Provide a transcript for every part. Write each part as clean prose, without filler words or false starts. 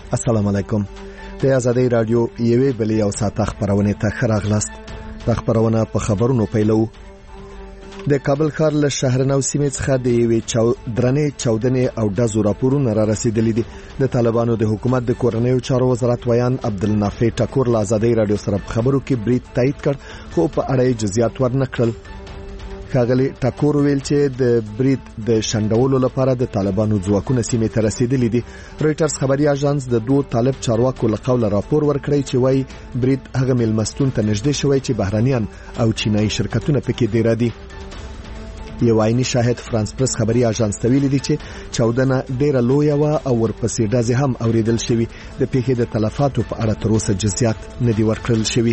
السلام علیکم. د آزادۍ رادیو یوې بلې او ساعت خبرونه ته خراغلاست. د خبرونه په خبرونو پیلو. د کابل ښار له شهرنو سیمې څخه د یوې درنې چاودنې او ډزو راپورونه را رسیدلي دي. د طالبانو د حکومت د کورنیو چارو وزارت ویان عبدالنافع ټکور له آزادۍ رادیو سره په خبرو کې برید تایید کړ، خو په اړه یې جزئیات ورنکړل. ښاغلي ټکور ویل چې د برید د شندولو لپاره د طالبانو ځواکونه سیمې ته رسیدلي دي. رويټرز خبري اژانس د دوه طالب چارواکو له قوله راپور ورکړی چې وايي برید هغه ملمستون ته نږدې شوی چې بهرانيان او چینایي شرکتونه پکې ډیر دي. یو عیني شاهد فرانس پرس خبري اژانس ته ویلي دي چې چاودنه ډیره لویه و او ورپسې ډزې هم اوریدل شوی. د پیښې د تلفاتو په اړه تر اوسه جزئیات نه دي ورکړل شوی.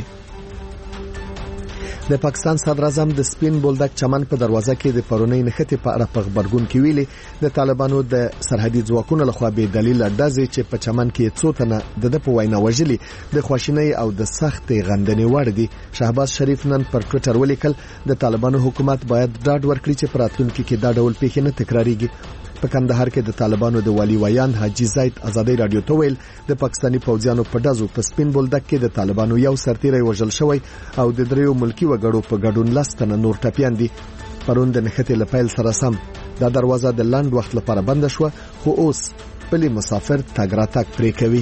د پاکستان صدر اعظم د سپین بولدک چمن په دروازه کې د پرونی نښتې په اړه په خبرګون کې ویلي د طالبانو د سرحدي ځواکونو لخوا به دلیل ډزې چې په چمن کې څو تنه د په وینا وژلي د خواشینۍ او د سختې غندنې وړ دي. شهباز شریف نن پر ټوئیټر ولیکل د طالبانو حکومت باید ډاډ ورکړي چې په راتلونکي کې دا ډول پیښې نه تکراریږي. په کندهار کې د طالبانو د والی ویان حاجی زید آزادۍ رادیو ته ویل د پاکستاني پوځیانو په ډزو په سپین بولدک کې د طالبانو یو سرتیری وژل شوی او د دریو ملکی وګړو په ګډون لستنه نور ټپیان دي. پرون د نښتې لپیل سره سم دا دروازه د لاند وخت لپاره بند شو، خو اوس پلی مسافر تګ راتګ پرې کوي.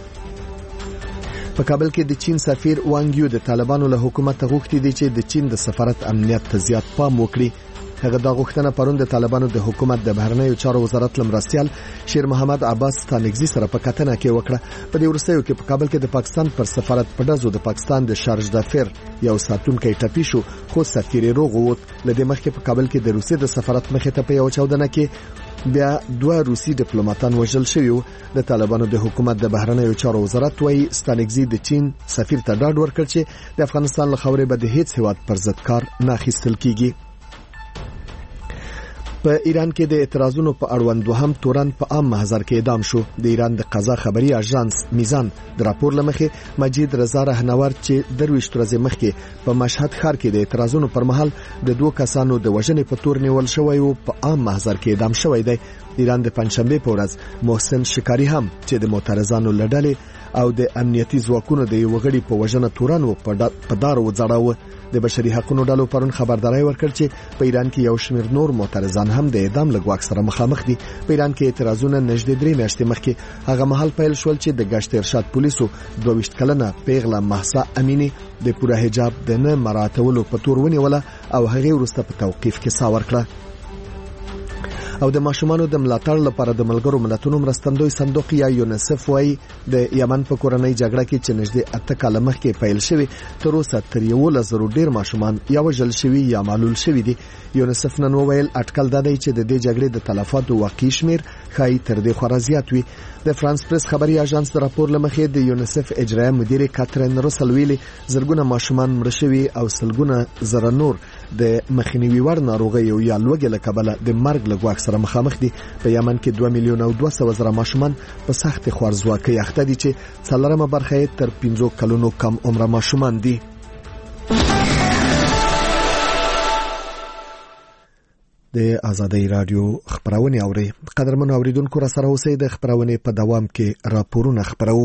په کابل کې د چین سفیر وانګ یو د طالبانو له حکومت غوښتي دي چې د چین د سفارت امنیت ته زیات پام وکړي. هغه دا غوښتنه پرون د طالبانو د حکومت د بهرنیو چارو وزارت لمرستيال شیر محمد عباس ستانګزي سره په کتنه کې وکړه. په دې ورسېو کې په کابل کې د پاکستان پر سفارت په ډزو د پاکستان د شارج دافر یو ساتونکي ټپي شو، خو سفیر روغ ووت. لدې مخکې په کابل کې د روسیې د سفارت مخې ته په یو چاودنه کې بیا دوه روسي ډیپلوماټان وژل شوي. د طالبانو د حکومت د بهرنیو چارو وزارت وايي ستانګزي د چین سفیر ته ډاډ ورکړ چې د افغانستان له خاورې به د هیڅ هیواد پر ضد کار نه اخیستل کیږي. په ایران کې د اعتراضونو په اړوند دوهم تورن په عام محضر کې اعدام شو. د ایران د قضا خبري اژانس میزان د راپور لمخې مجید رضا رهنورد چې درويشت ورځې مخکې په مشهد ښار کې د اعتراضونو پر مهال د دوه کسانو د وژنې په تور نیول شوی او په عام محضر کې اعدام شوی دی. ایران د پنځشنبه په ورځ محسن شکاری هم چې د معترضانو لړلې او د امنیتي ځواکونو د یو غړي په وژنه تورن و په دار و ځړاو. د بشري حقوقو ډلو پرون خبرداري ورکړ چې په ایران کې یو شمېر نور معترضان هم د اعدام له ګواښ سره مخامخ دي. په ایران کې اعتراضونه نږدې 3 میاشتې مخکې هغه مهال پیل شول چې د گشت ارشاد پولیسو 22 کلنه پیغله مهسا امینی د پوره حجاب د نه مراعاتولو په تور ونیوله او هغه وروسته په توقيف کې ساور کړه. او د ماشومانو د ملاتړ لپاره د ملګرو ملتونو مرستندوی صندوق یا یونیسف وايي د یمن په کورنۍ جګړه کې چې نږدې 8 کال مخکې پیل شوی تر اوسه تر 11,000 ډیر ماشومان یا وژل شوي یا معلول شوي دي. یونیسف نن وویل اټکل دا دی چې د دې جګړې د تلفاتو واقعي شمیر خای تر دې خورا زیات وي. د فرانس پرس خبري اژانس د راپور لمخې د یونیسف اجرایي مدیر کاترین روسل ویلي زرګونه ماشومان مړ شوي او سلګونه زره نور د مخنیوي وړ ناروغیو یا لوږې له کبله د مرګ له ګواښ سره مخامخ دي. په یمن کې 2,200,000 ماشومان په سخت خوارځواکۍ اخته دي چې 4 برخه تر 15 کلونو کم عمر ماشومان دي. د آزادۍ رادیو خبرونه اوري. قدرمن اوریدونکو را سره اوسئ. د خبرونه په دوام کې راپورونه خبرو.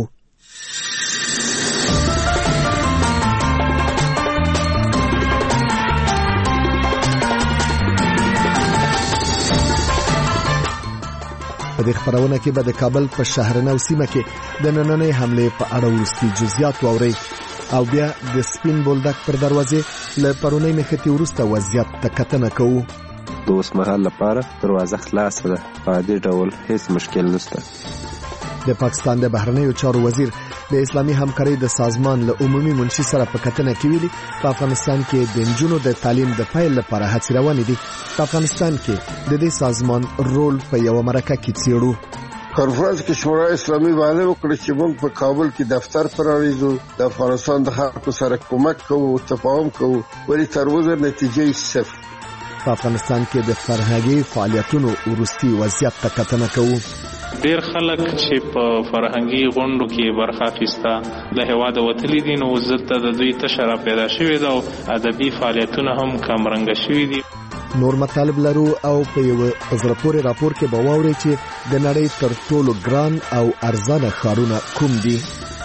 په دې خبرونه کې به د کابل په شهرنو سیمه کې د نننۍ حمله په اړه ورستي جزئیات واوري او بیا د سپین بولدک پر دروازې له پرونی نښتې وروسته وضعیت ته کتنه کوو. د اوس مهال لپاره دروازه خلاصه ده، په دې ډول هیڅ مشکل نشته. د پاکستان د بهرنیو چارو وزیر د اسلامي همکارۍ د سازمان له عمومي منشي سره په کتنه کې ویلي په افغانستان کې د نجونو د تعلیم د پیل لپاره هڅې روانې دي. په افغانستان کې د دې سازمان رول په یو مرکه کې څیړو. کانفرنس کې شورا اسلامي باندې وکړي چې موږ په کابل کې دفتر پرانیزو، د افغانستان د خلکو سره کومک کوو، تفاهم کوو، ولی تر اوسه نتیجه صفر. په افغانستان کې د فرهنګي فعالیتونو ورستي وضعیت ته کتنه کوو. ډیر خلک چې په فرهنګي غونډو کې برخه اخیسته د هواد وتلی دي، نو زړه د دوی تشره پیدا شوې ده او ادبي فعالیتونه هم کمرنګ شوي دي. نور مطالب لرو او په یو زړه پورې راپور کې به واورئ چې د نړۍ تر ټولو ګران او ارزانه ښارونه کوم دي.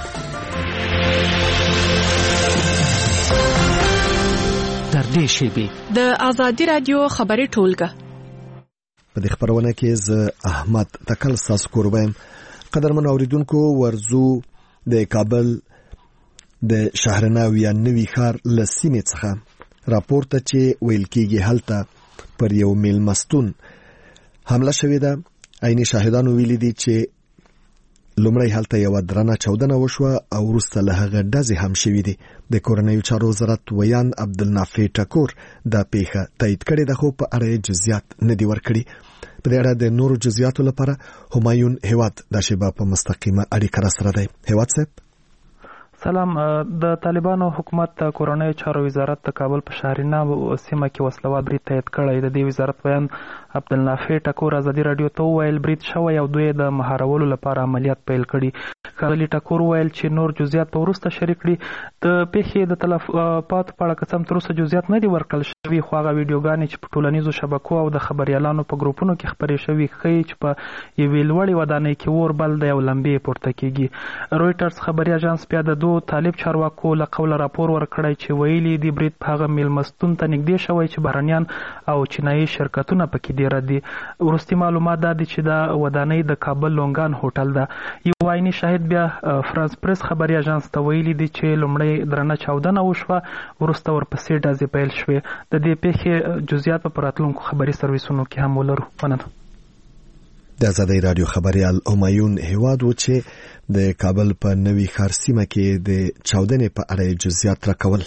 تر دې شیبې د آزادي رادیو خبري ټولګه په دې خبرونه کې زه احمد تکل تاسو کوروم. قدرمن اوریدونکو، ورزو د کابل د شهرناو یا نوي ښار له سیمې څخه راپورته چې ویل کېږي هلته پر یو میلمستون حمله شوې ده. عیني شاهدانو ویلي دي چې لومړی هلته یو درنه چاودنه وشوه او وروسته له هغه ډزې هم شوې دي. د کورنیو چارو وزارت ویان عبدالنافع ټکور دا پیښه تایید کړې ده، خو په اړه جزئیات نه دي ورکړي. په دې اړه د نورو جزئیاتو لپاره همایون هیواد د شیبه په مستقیمه اړیکه را سره دی. هیواد صاحب سلام. د طالبانو حکومت د کورنیو چارو وزارت د کابل په شهرناو سیمه کې وسلوال برید تایید کړی. د دې وزارت بیان عبدالنافع ټکور ازادي رادیو ته وویل برید شوی او دوی د مهارولو لپاره عملیات پیل کړي. ښاغلي ټکور وویل چې نور جزئیات په وروسته شریک کړي. د پیښې د تلفاتو په اړه قسم تر اوسه جزئیات نه دي ورکړل شوي، خو هغه ویډیوګانې چې په ټولنیزو شبکو او د خبریالانو په ګروپونو کې خپرې شوي ښیي چې په یوې لوړې ودانۍ کې اور بل دی او لمبې پورته کېږي. رویټرز خبري اژانس بیا د دوه طالب چارواکو له قوله راپور ورکړی چې ویلي دی برید په هغه میلمستون ته نږدې شوی چې بهرنیان او چینایي شرکتونه پکې ډېره دي. وروستي معلومات دا دي چې دا ودانۍ د کابل لونګان هوټل ده. یو عیني شاهد بیا فرانس پریس خبري اژانس ته ویلي دي چې لومړی درنه چاودنه وشوه، وروسته ورپسې ډزې پیل شوې. د دې پیښې جزئیات په راتلونکو خبري سرویسونو کې هم ولرو. مننه. د آزادي رادیو خبريال همایون هیواد و چې د کابل په نوي ښار سیمه کې د چاودنې په اړه جزئیات راکول.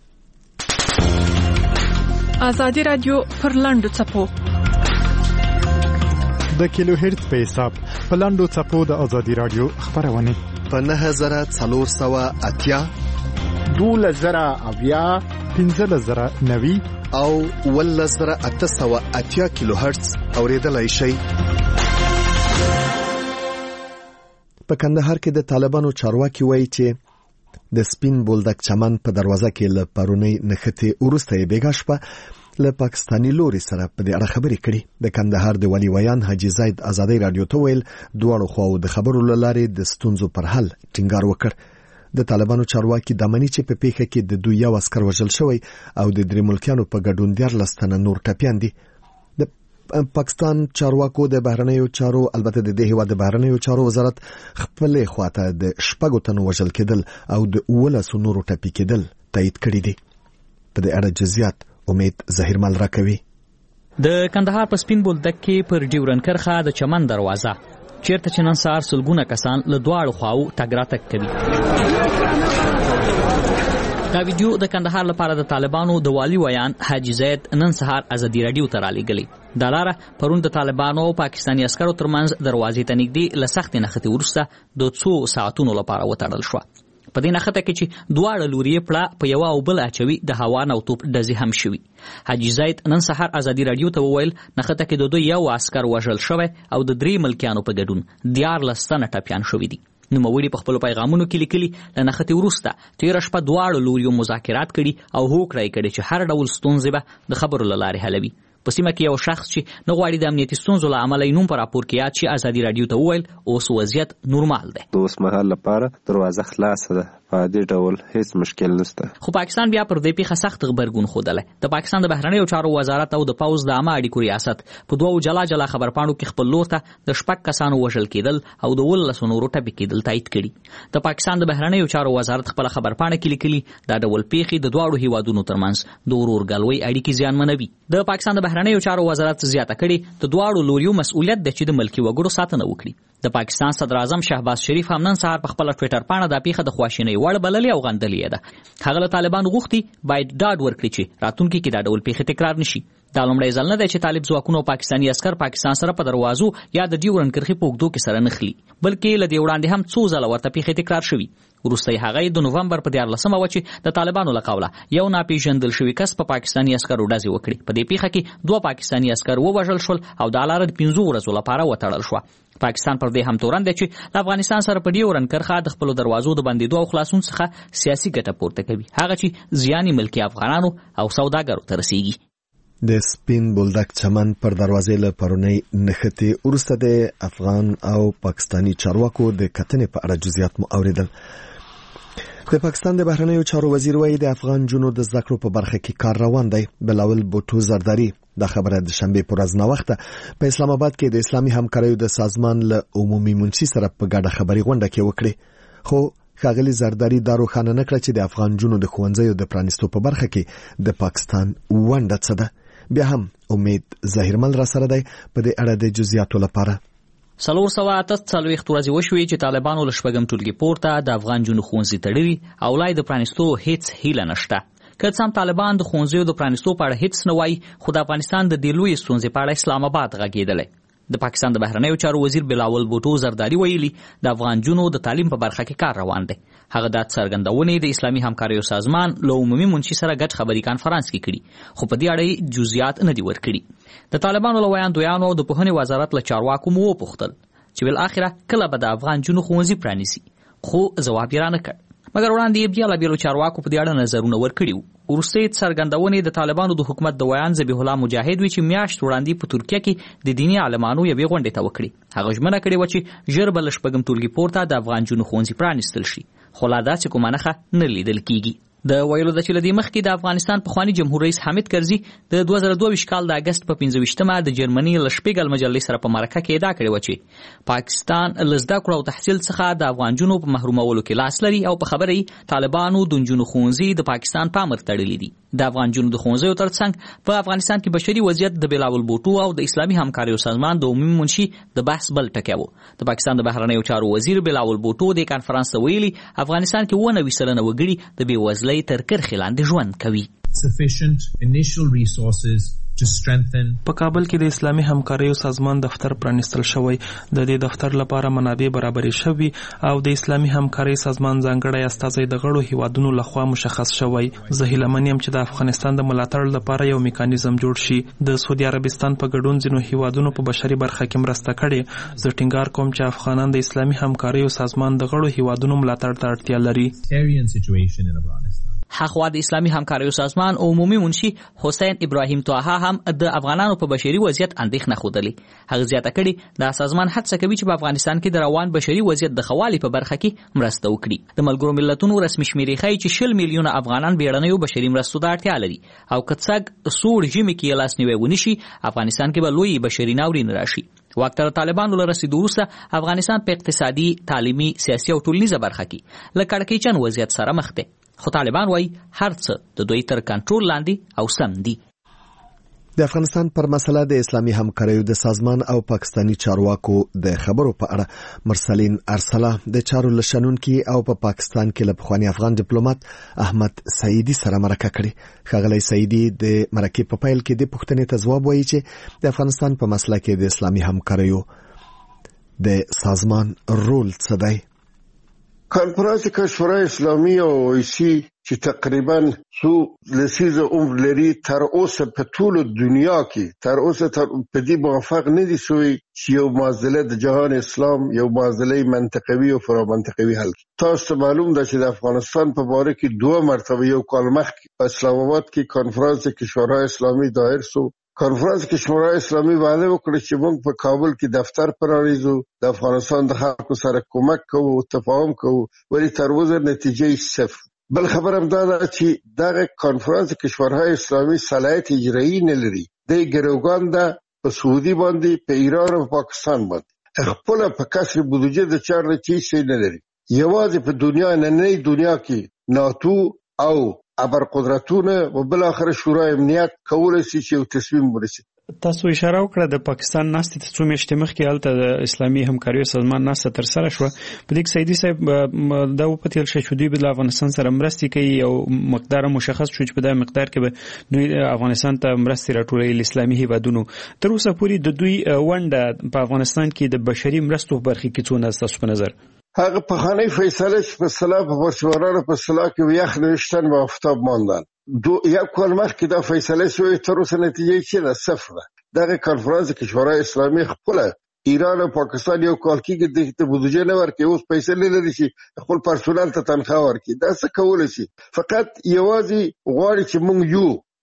آزادي رادیو پر لاندو چپو د کیلو هرتز په حساب په لاندو چپو د آزادي رادیو خبرونه په 9480 2000 1590 او 1880 کیلو هرتز اوریدلای شئ. په کندهار کې د طالبانو چارواکي وایي چې د سپین بولدک چمن په دروازه کې له پرونی نښتې وروسته یې بیګا شپه له پاکستاني لوري سره په دې اړه خبرې کړي. د کندهار د ولی ویان حاجی زید آزادي رادیو ته ویل دواړو خواو د خبرو لارې د ستونزو پر حل ټینګار وکړ. د طالبانو چارواکي د منی چې په پیښه کې د دوی یو عسكر وژل شوی او د درې ملکیانو په ګډون 14 تنه نور ټپیان دي. پاکستان چارواکو د بهرنیو چارو البته د دې هیواد د بهرنیو چارو وزارت خپل خواته د شپږو تنو وژل کېدل او د 19 نورو ټپي کېدل تایید کړي دي. په دې اړه جزئیات امید ظاهر مل راکوي. د کندهار په سپین بولدک کې پر ډیورن کرخه د چمن دروازه چیرته چې نن سهار سلګونه کسان له دواړو خواو تګ راتګ کوي. دا ویډیو د کندهار لپاره د طالبانو د والي ویان حاجی زید نن سهار آزادي رادیو ته رالیږلې. دا لاره پرون د طالبانو او پاکستاني عسکرو ترمنځ دروازې ته نږدې له سختې نښتې وروسته د 2 ساعتونو لپاره وتړل شوه. په دې نښته کې چې دواړه لوري پړه په یو او بل اچوي د هوا نو توپ ډزې هم شوي. حاجی زید نن سهار آزادي رادیو ته وویل نښته کې د دوی یو عسكر وژل شوی او د 3 ملکیانو په ګډون 14 تنه ټپیان شوي دي. نوموړي په خپل پیغامونو کې لیکلي له نښتې وروسته تیر شپه دواړو لوریو مذاکرات کړي او هوکړه یې کړې چې هر ډول ستونزې به د خبرو له لارې حلوي. په سیمه کې یو شخص چې نه غواړي د امنیتي ستونزو له امله یې نوم په راپور کې یاد شي آزادي رادیو ته وویل اوس وضعیت نورمال دی. د اوس مهال لپاره دروازه خلاصه ده، په دې ډول هیڅ مشکل نشته. خو پاکستان بیا پر دې پیښه سخت غبرګون ښودلی. د پاکستان د بهرنیو چارو وزارت او د پوځ د عامه اړیکو ریاست په دوو جلا جلا خبرپاڼو کې خپل لور ته د 6 کسانو وژل کېدل او د 19 نورو ټپي کېدل تایید کړي. د پاکستان د بهرنیو چارو وزارت خپل خبرپاڼه کې لیکلي دا ډول پیښې د دواړو هیوادونو ترمنځ د ورورګلوۍ اړیکې زیانمنوي. د پاکستان د بهرنیو چارو وزارت زیاته کړي د دواړو لوریو مسؤلیت دی چې د ملکي وګړو ساتنه وکړي. د پاکستان صدر اعظم شهباز شریف هم نن سهار په خپل ټوئیټر باندې د پیښه د خواشینۍ وړ بللې او غندلې ده. هغه له طالبانو غوښتي باید ډاډ ورکړي چې راتلونکي کې دا ډول پیښې تکرار نشي. دا لومړی ځل نه دی چې طالب ځواکونو پاکستاني عسكر پاکستان سره په دروازو یا د ډیورن کرښې په اوږدو کې سره نښلي، بلکې له دې وړاندې هم څو ځله ورته پیښې تکرار شوي. وروسته هغه د نوومبر په 14مه و چې د طالبانو له قوله یو ناپېژندل شوی کس په پاکستاني عسکرو ډزې وکړي. په دې پیښه کې 2 پاکستاني عسکر ووژل شول او د لاره د 15 ورځو لپاره وتړل شو. پاکستان پر دې هم تورن دی چې د افغانستان سره په ډیورن کرښه د خپل دروازو د بندیدو او خلاصون څخه سیاسي ګټه پورته کوي، هغه چې زیاني ملکي افغانانو او سوداګرو ته رسیږي. د سپین بولدک چمن پر دروازې له پرونی نښتې وروسته د افغان او پاکستانی چارواکو د کتنې په اړه جزئیات مو اوریدل. د پاکستان د بهرنیو چارو وزیر وایي د افغان جنونو د زده کړو په برخه کې کار روان دی. بلاول بوټو زرداری دا خبره د شنبه پر ورځ نوخته په اسلام آباد کې د اسلامي همکاریو د سازمان له عمومي منشي سره په ګډه خبري غونډه کې وکړه. خو ښاغلي زرداری دا روښانه نه کړه چې د افغان جنونو د ښوونځیو د پرانیستو په برخه کې د پاکستان ونډه څه ده. بیا هم امید ظاهرمل را سره دی په دې اړه د جزئیاتو لپاره. 448 ورځې وشوې چې طالبانو له شپږم ټولګي پورته د افغان جنونو ښوونځي تړلي او لای د پرانیستو هیڅ هیله نشته. که څه هم طالبان د ښوونځیو د پرانیستو په اړه هیڅ نه وایي، خو د افغانستان د دې لویې ستونزې په اړه اسلام آباد غږېدلی. د پاکستان د بهرنیو چارو وزیر بلاول بوټو زرداری ویلي د افغان جنونو د تعلیم په برخه کې کار روان دی. هغه د څرګندونې د اسلامي همکاریو سازمان له عمومي منشي سره ګډ خبري کانفرنس کې کړي، خو په دې اړه جزئیات نه دي ورکړي. د طالبانو له ویاندویانو د پوهنې وزارت له چارواکو مو وپوښتل چې بل اخره کله به د افغان جنونو ښوونځي پرانیسي، خو ځواب یې رانه کړ. مګر وړاندې بیا له بیلو چارواکو په دې اړه نظرونه ورکړي. وروستۍ څرګندونې د طالبانو د حکومت د ویان ذبیح الله مجاهد وی چې میاشت وړاندې په ترکیه کې د دیني عالمانو یوې غونډې ته وکړي. هغه ژمنه کړې و چې ژر به له شپږم ټولګي پورته د افغان جنونو ښوونځي پرانیستل شي، خو لا داسې کومه نښه نه لیدل کیږي. د ویلو د چې لدی مخکې د افغانستان پخوانی جمهور رئیس حامد کرزي د 2022 کال د اگست په 25مه د جرمني له شپږل مجلې سره په مرکه کې ادعا کړې و چې پاکستان له زده کړو او تحصیل څخه د افغان جنونو په محرومولو کې لاس لري او په خبره یې طالبانو د جنونو ښوونځي د پاکستان په امر تړلي دي. د افغان جنونو د ښوونځیو ترڅنګ په افغانستان کې بشري وضعیت د بلاول بوټو او د اسلامي همکاریو سازمان د عمومي منشي د بحث بل ټکی و. د پاکستان د بهرنیو چارو وزیر بلاول بوټو د کانفرنس ویلي افغانستان کې 90% وګړي د بېوزلۍ تر کرښې لاندې ژوند کوي. په کابل کې د اسلامي همکاریو سازمان دفتر پرانیستل شوی. د دې دفتر لپاره منابع برابرې شوي او د اسلامي همکارۍ سازمان ځانګړی استازی د غړو هیوادونو لخوا مشخص شوی. زه هیلهمن یم چې د افغانستان د ملاتړ لپاره یو میکانیزم جوړ شي. د سعودي عربستان په ګډون ځینو هیوادونو په بشري برخه کې مرسته کړې. زه ټینګار کوم چې افغانان د اسلامي همکاریو سازمان د غړو هیوادونو ملاتړ ته اړتیا لري. حخوا د اسلامي همکاریو سازمان عمومي منشي حسین ابراهیم طه هم د افغانانو په بشري وضعیت اندېښنه ښودلې. هغه زیاته کړې د سازمان هڅه کوي چې په افغانستان کې د روان بشري وضعیت د ښه والي په برخه کې مرسته وکړي. د ملګرو ملتونو رسمي شمیرې ښایي چې 20 میلیونه افغانان بیړنیو بشري مرستو ته اړتیا لري او که څنګه سوړ ژمي کې لاسنیوی ونشي افغانستان کې به لوی بشري ناورین راشي. واکتر طالبانو له رسیدو وروسته افغانستان په اقتصادي، تعلیمي، سیاسي او ټولنیزه برخه کې له کړکېچن وضعیت سره مخ دی. خو طالبان وایي هر څه د دوی تر کنټرول لاندې او سم دي. د افغانستان پر مسله د اسلامي همکاریو د سازمان او پاکستانی چارواکو د خبرو په اړه مرسلین ارسلا د چارو لشنونکي او په پاکستان کې له پخوانی افغان ډیپلوماټ احمد سعیدي سره مرکه کړې. ښاغلی سعیدي د مرکې په پیل کې د پوښتنې ته ځواب وایي چې د افغانستان په مسله کې د اسلامي همکاریو د سازمان رول څه دی. کنفرانس کشورهای اسلامی او اویسی چې تقریبا څو لسیزه عمر لري تر اوسه په ټول دنیا کې تر اوسه په دې موافق نه دي شوی چې یو معضله د جهان اسلام یو معضله منطقوي او فرامنطقوي حل کړي. تاسو معلوم ده چې د افغانستان په باره کې 2 مرتبه یو کال مخکې په اسلام آباد کې کنفرانس کشورهای اسلامی دایر شو. کنفرانس کشورهای اسلامی وعده وکړه چې موږ په کابل کې دفتر پرانیزو، د افغانستان د خلکو سره کومک کوو، تفاهم کوو، ولی تر اوسه نتیجه صفر. بل خبر هم دا ده چې دغه کنفرانس کشورهای اسلامی صلاحیت اجرایی نه لري. د ګروګان ده په سعودي باندې، په ایران او پاکستان باندې خپل په کسر بودجه د چار چیز نه لري. یوازې په دنیا نننۍ دنیا کې ناتو او ابرقدرتونه او بل اخر شورای امنیت کولای شي چې یو تصمیم ورسي. تاسو اشاره وکړه د پاکستان ناستې ته څو میاشتې مخکې هلته د اسلامي همکاریو سازمان ناسته ترسره شوه. په دې کې سعیدي صاحب دا وپتېل شي چې دوی به له افغانستان سره مرستې کوي او مقدار مشخص شو چې په دا مقدار کې به دوی افغانستان ته مرستې راټولوي له اسلامي هیوادونو. تر اوسه پورې د دوی ونډه په افغانستان کې د بشري مرستو په برخه کې څونه ستاسو په نظر؟ هغه پخوانی فیصله چې په صلاح په ورشورانو په صلاح کې یخ نوشتن و آفتاب ماندن یک کال مخکې دا فیصله شوی تر اوسه نتیجه چی ده؟ صفر ده. دغه کنفرانس کشورهای اسلامی خپل ایران او پاکستان یو کال کې د بودجه نه ورکړي، اوس پیسې نه لري چې خپل پرسونل ته تنخواه ورکړي. دا څه کولای شي؟ فقط یوازې غواړي چې موږ یو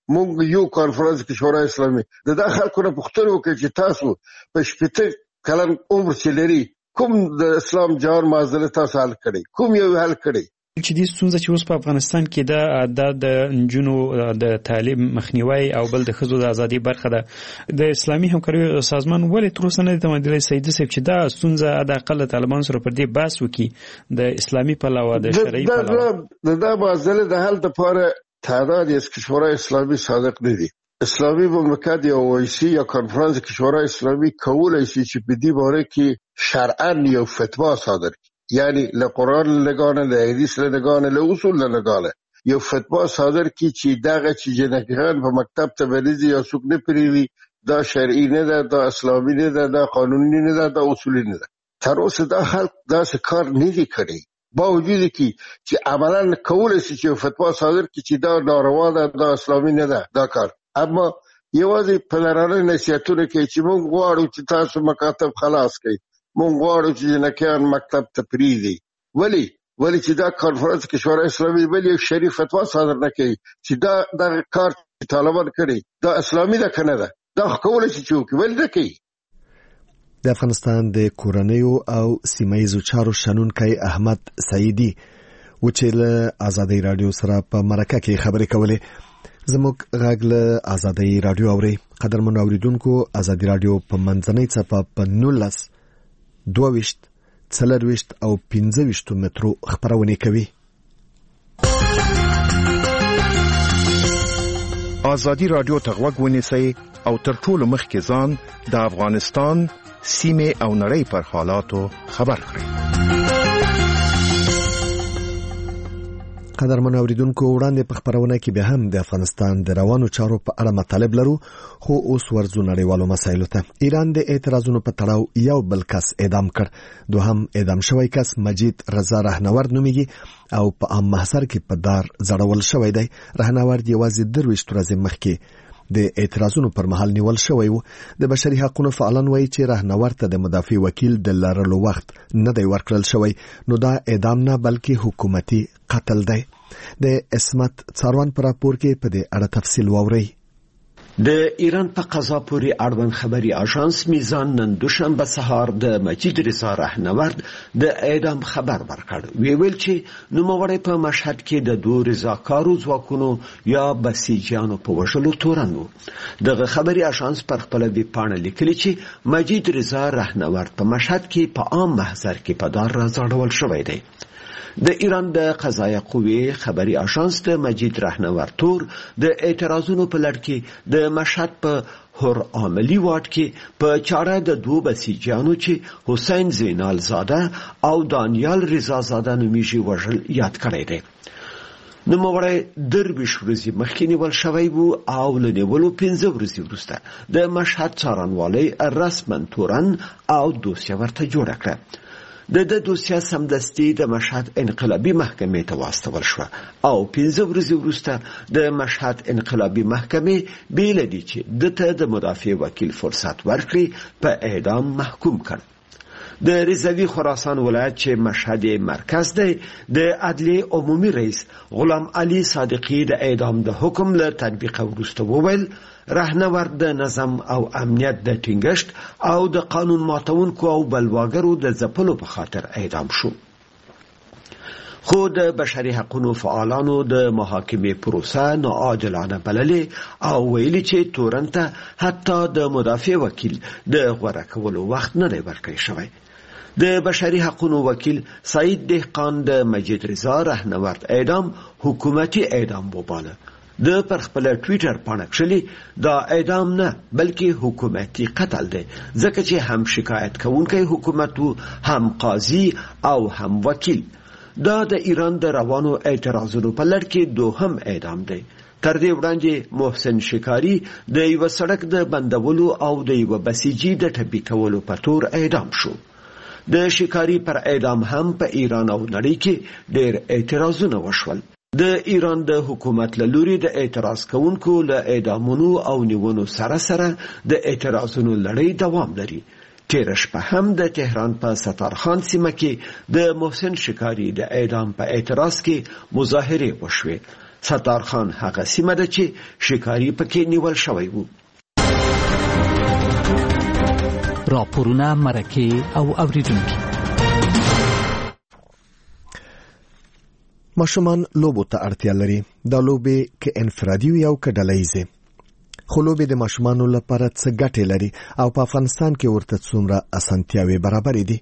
مونږ یو کانفرنس کې شورای اسلامي د خلکو نه پوښتنه وکړه چې تاسو په 80 کلن عمر چې لري کوم د اسلام جار معضله تاسو حل کړئ، کوم یو حل کړئ؟ چې دې ستونزه چې اوس په افغانستان کې د نجونو د تعلیم مخنیوي او بل د ښځو د ازادي برخه ده، د اسلامي همکاریو سازمان ولې تر اوسه نه دی تمدیدلی سیدي صاحب چې دا ستونزه حداقل طالبان سره پر دې بحث وکړي د اسلامي پلوه د شرعي پلوه دا معضله د حل لپاره تعداد یې چې شورای اسلامي صادق نه دي. اسلامي مملکت یا اوایسی یا کانفرنس کې شورای اسلامي کولای شي چې په دې باره کې شرعاً یو فتوا صادر کړي، یعنی له قرآن لګانه، له حدیث لګانه، له اصول لګانه یو فتوا صادر کی چې دغه چې جنکان په مکتب ته ورځي یا څوک نه پریوي دا شرعي نه ده، دا اسلامي نه ده، دا قانوني نه ده، دا اصولي نه ده. تر اوسه دا خلک داسې کار نه دي کړی، باوجود کې چې عملاً کولای شي چې فتوا صادر کی چې دا ناروا ده، دا اسلامي نه ده دا کار. اما یوازې په لرانه نصیحتونه کوي چې موږ غواړو چې تاسو مکاتب خلاص کړئ، مونږ غواړو چې جنکیان مکتب ته پریږدي. ولی چې دا کانفرنس کې شورای اسلامي بل یو شریف فتوا صادر نه کوي چې دا کار چې طالبان کړي دا اسلامي ده کنه ده، دا کولای شي چې وکړي، ولې نه کوي؟ د افغانستان د کورنیو او سیمایي چارو شنونکی احمد سعیدی و چې له آزادۍ رادیو سره په مرکه کې خبرې کولې. زموږ غږ له آزادۍ رادیو اوري. قدرمنو اوریدونکو، آزادۍ رادیو په منځنۍ څپه په 19 22 24 او 25 مترو خبرونه کوي. آزادی رادیو ته غوږ ونیسئ او تر ټولو مخکې ځان د افغانستان سیمه او نړۍ پر حالاتو خبر کړئ. قدرمن اوریدونکو، وړاندې په خبرونه کې به هم د افغانستان د روانو چارو په اړه مطالب لرو، خو اوس ورځو نړیوالو مسایلو ته. ایران د اعتراضونو په تړاو یو بل کس اعدام کړ. دوهم اعدام شوی کس مجید رضا رهنورد نومیږي او په عام محضر کې په دار ځړول شوی دی. رهنورد یوازې 23 ورځې مخکې د اعتراضونو پر مهال نیول شوی و. د بشري حقوقو فعالان وایي چې رهنورد ته د مدافع وکیل د لرلو وخت نه دی ورکړل شوی، نو دا اعدام نه بلکې حکومتي قتل دی. د اسمت څاروان پر راپور کې په دې اړه تفصیل واورئ. د ایران په قضا پورې اړوند خبري اژانس میزان نن دوشنبه سهار د مجید رضا رهنورد د اعدام خبر ورکړ. ویل چې نوموړی په مشهد کې د دوه رضاکارو ځواکونو یا بسیجیانو په وژلو تورن و. دغه خبري اژانس پر خپل ویب پاڼه لیکلي چې مجید رضا رهنورد په مشهد کې په عام محضر کې په دار راځړول شوی دی. د ایران د قضایه قوې خبري اژانس د مجید رهنورد تور د اعتراضونو په لړ کې د مشهد په هر عاملی واټ کې په چاره د دوه بسیجیانو چې حسین زینال زاده او دانیال رضا زاده نومیږي وژل یاد کړی دی. نوموړی 23 ورځې مخکې نیول شوی و او له نیولو 15 ورځې وروسته د مشهد څارنوالۍ رسما تورن او دوسیه ورته جوړه کړه. د دوسیه سمدستي د مشهد انقلابي محکمې ته واستول شوه او 15 ورځې وروسته د مشهد انقلابي محکمې بیل دي چې دته د مدافع وکیل فرصت ورکړي په اعدام محکوم کړ. د رضوي خراسان ولایت چې مشهد مرکز دی، د عدلیې عمومي رئیس غلام علي صادقي د اعدام د حکم له تطبیق وروسته وویل رهنورد د نظم او امنیت د ټینګښت او د قانون ماتونکو او بلواګرو د ځپلو په خاطر اعدام شو. خو د بشري حقوقو فعالانو د محاکمې پروسه ناعادلانه بللې او ویلي چې تورن ته حتی د مدافع وکیل د غوړه کولو وخت نه دی ورکړی شوی. د بشري حقوقو وکیل سعید دهقان د مجید رضا رهنورد اعدام حکومتي اعدام وباله. د پر خپل ټویټر پاڼه کښلي دا اعدام نه بلکې حکومتي قتل دی، ځکه چې هم شکایت کوونکی حکومت و، هم قاضي او هم وکیل. دا د ایران د روانو اعتراضونو په لړ کې دوهم اعدام دی. تر دې وړاندې محسن شکاری د یو سړک د بندولو او د یو بسیجي د ټپي کولو په تور اعدام شو. د شکاری پر اعدام هم په ایران او نړۍ کې ډېر اعتراضونه وشول. د ایران د حکومت له لوري د اعتراض کوونکو له اعدامونو او نیونو سره سره د اعتراضونو لړۍ دوام لري. تیر شپه هم د تهران په ستارخان سیمه کې د محسن شکاری د اعدام په اعتراض کې مظاهره وشوه. ستار خان هغه سیمه ده چې شکاری پکې نیول شوی وو. راپورونه، مرکه او اوریدونکي. ماشومان لوبو ته اړتیا لري. دا لوبې کې انفرادي او کډلایزه. خو لوبې د ماشومانو لپاره څه ګټې لري او په افغانستان کې ورته څومره اسانتیاوې برابر دي؟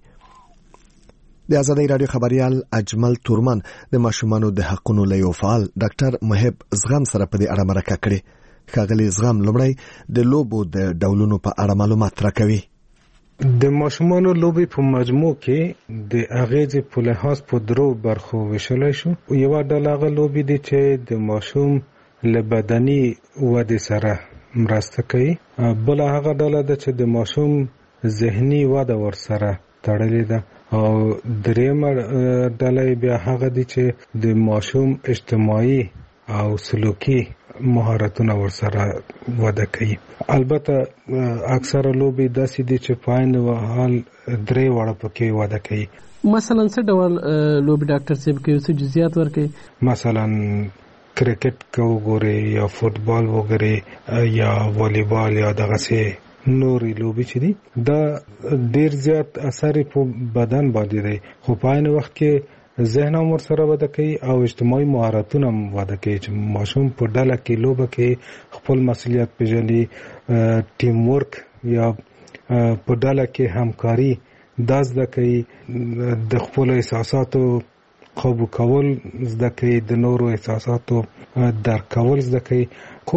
د آزادۍ رادیو خبريال اجمل تورمن د ماشومانو د حقونو لیو فعال ډاکټر محب زغم سره په دې اړه مرکه کړې. ښاغلي زغم لومړی د لوبو د ډولونو په اړه معلومات راکوي. د ماشومانو لوبې په مجموع کې د اغیزې په لحاظ په درو برخو ویشلای شو. یو ډول هغه لوبې دي چې د ماشوم له بدني ودې سره مرسته کوي. بل هغه ډول ده چې د ماشوم ذهني وده ورسره تړلې ده. او درېمه ډله بیا هغه دي چې د ماشوم اجتماعي او سلوکي مهارتونه ورسره وده کوي. البته اکثره لوبې داسې دي چې په عین حال درې وړه پکې وده کوي. مثلا څه ډول لوبې ډاکټر صاحب کې څه جزئیات ورکوي؟ مثلا کرکټ کو ګوري یا فوتبال وګوري یا والیبال یا دغه څه نورې لوبې چې دي دا ډیر زیات اثر په بدن باندې دی، خو په عین وخت کې ذهن هم ورسره وده کوي او اجتماعي مهارتونه هم وده کوي چې ماشوم په ډله کې لوبه کې خپل مسؤلیت پیژني، ټیم ورک یا په ډله کې همکاري دا زده کوي، د خپل احساساتو قابو کول زده کوي، د نورو احساساتو درک کول زده کوي. خو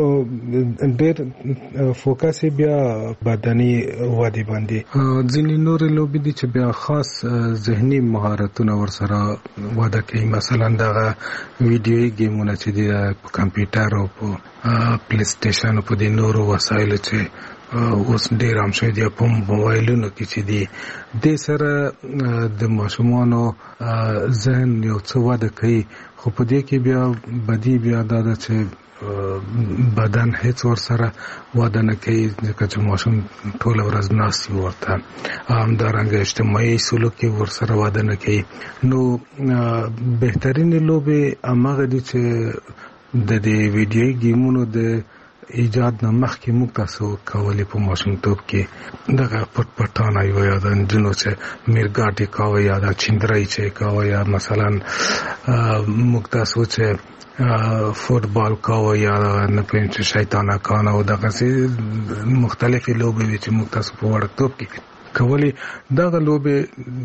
ډېر فوکس بیا بدني ودې باندې. ځینې نورې لوبې دي چې بیا خاص ذهني مهارتونه ورسره وده کوي. مثلا دغه ویډیوي ګیمونه چې دي په کمپیوټر او په پلی سټیشن او په دې نورو وسایلو چې اوس ډېر عام شوي دي په موبایلونو کې چې دي، دې سره د ماشومانو ذهن یو څه وده کوي. خو په دې کې بیا بدی بیا دا ده چې بدن هیڅ ورسره وده نه کوي ځکه چې ماشوم ټوله ورځ ناست وي ورته. همدارنګه اجتماعي سلوک ورسره وده نه کوي. نو بهترینې لوبې هماغه دي چې د دې ویډیوي ګیمونو د ایجاد نه مخکې موږ تاسو کولې په ماشومتوب کې دغه پټ پټانه یا د نجونو چې میرګاټي کاوه یا د چندرای چې کاوه یا مثلا موږ تاسو چې فوتبال کاوه یا نه پېم چې شیطانه کانه او دغه مختلفې لوبې چې موږ تاسو په وړکتوب کې کولې. دغه لوبې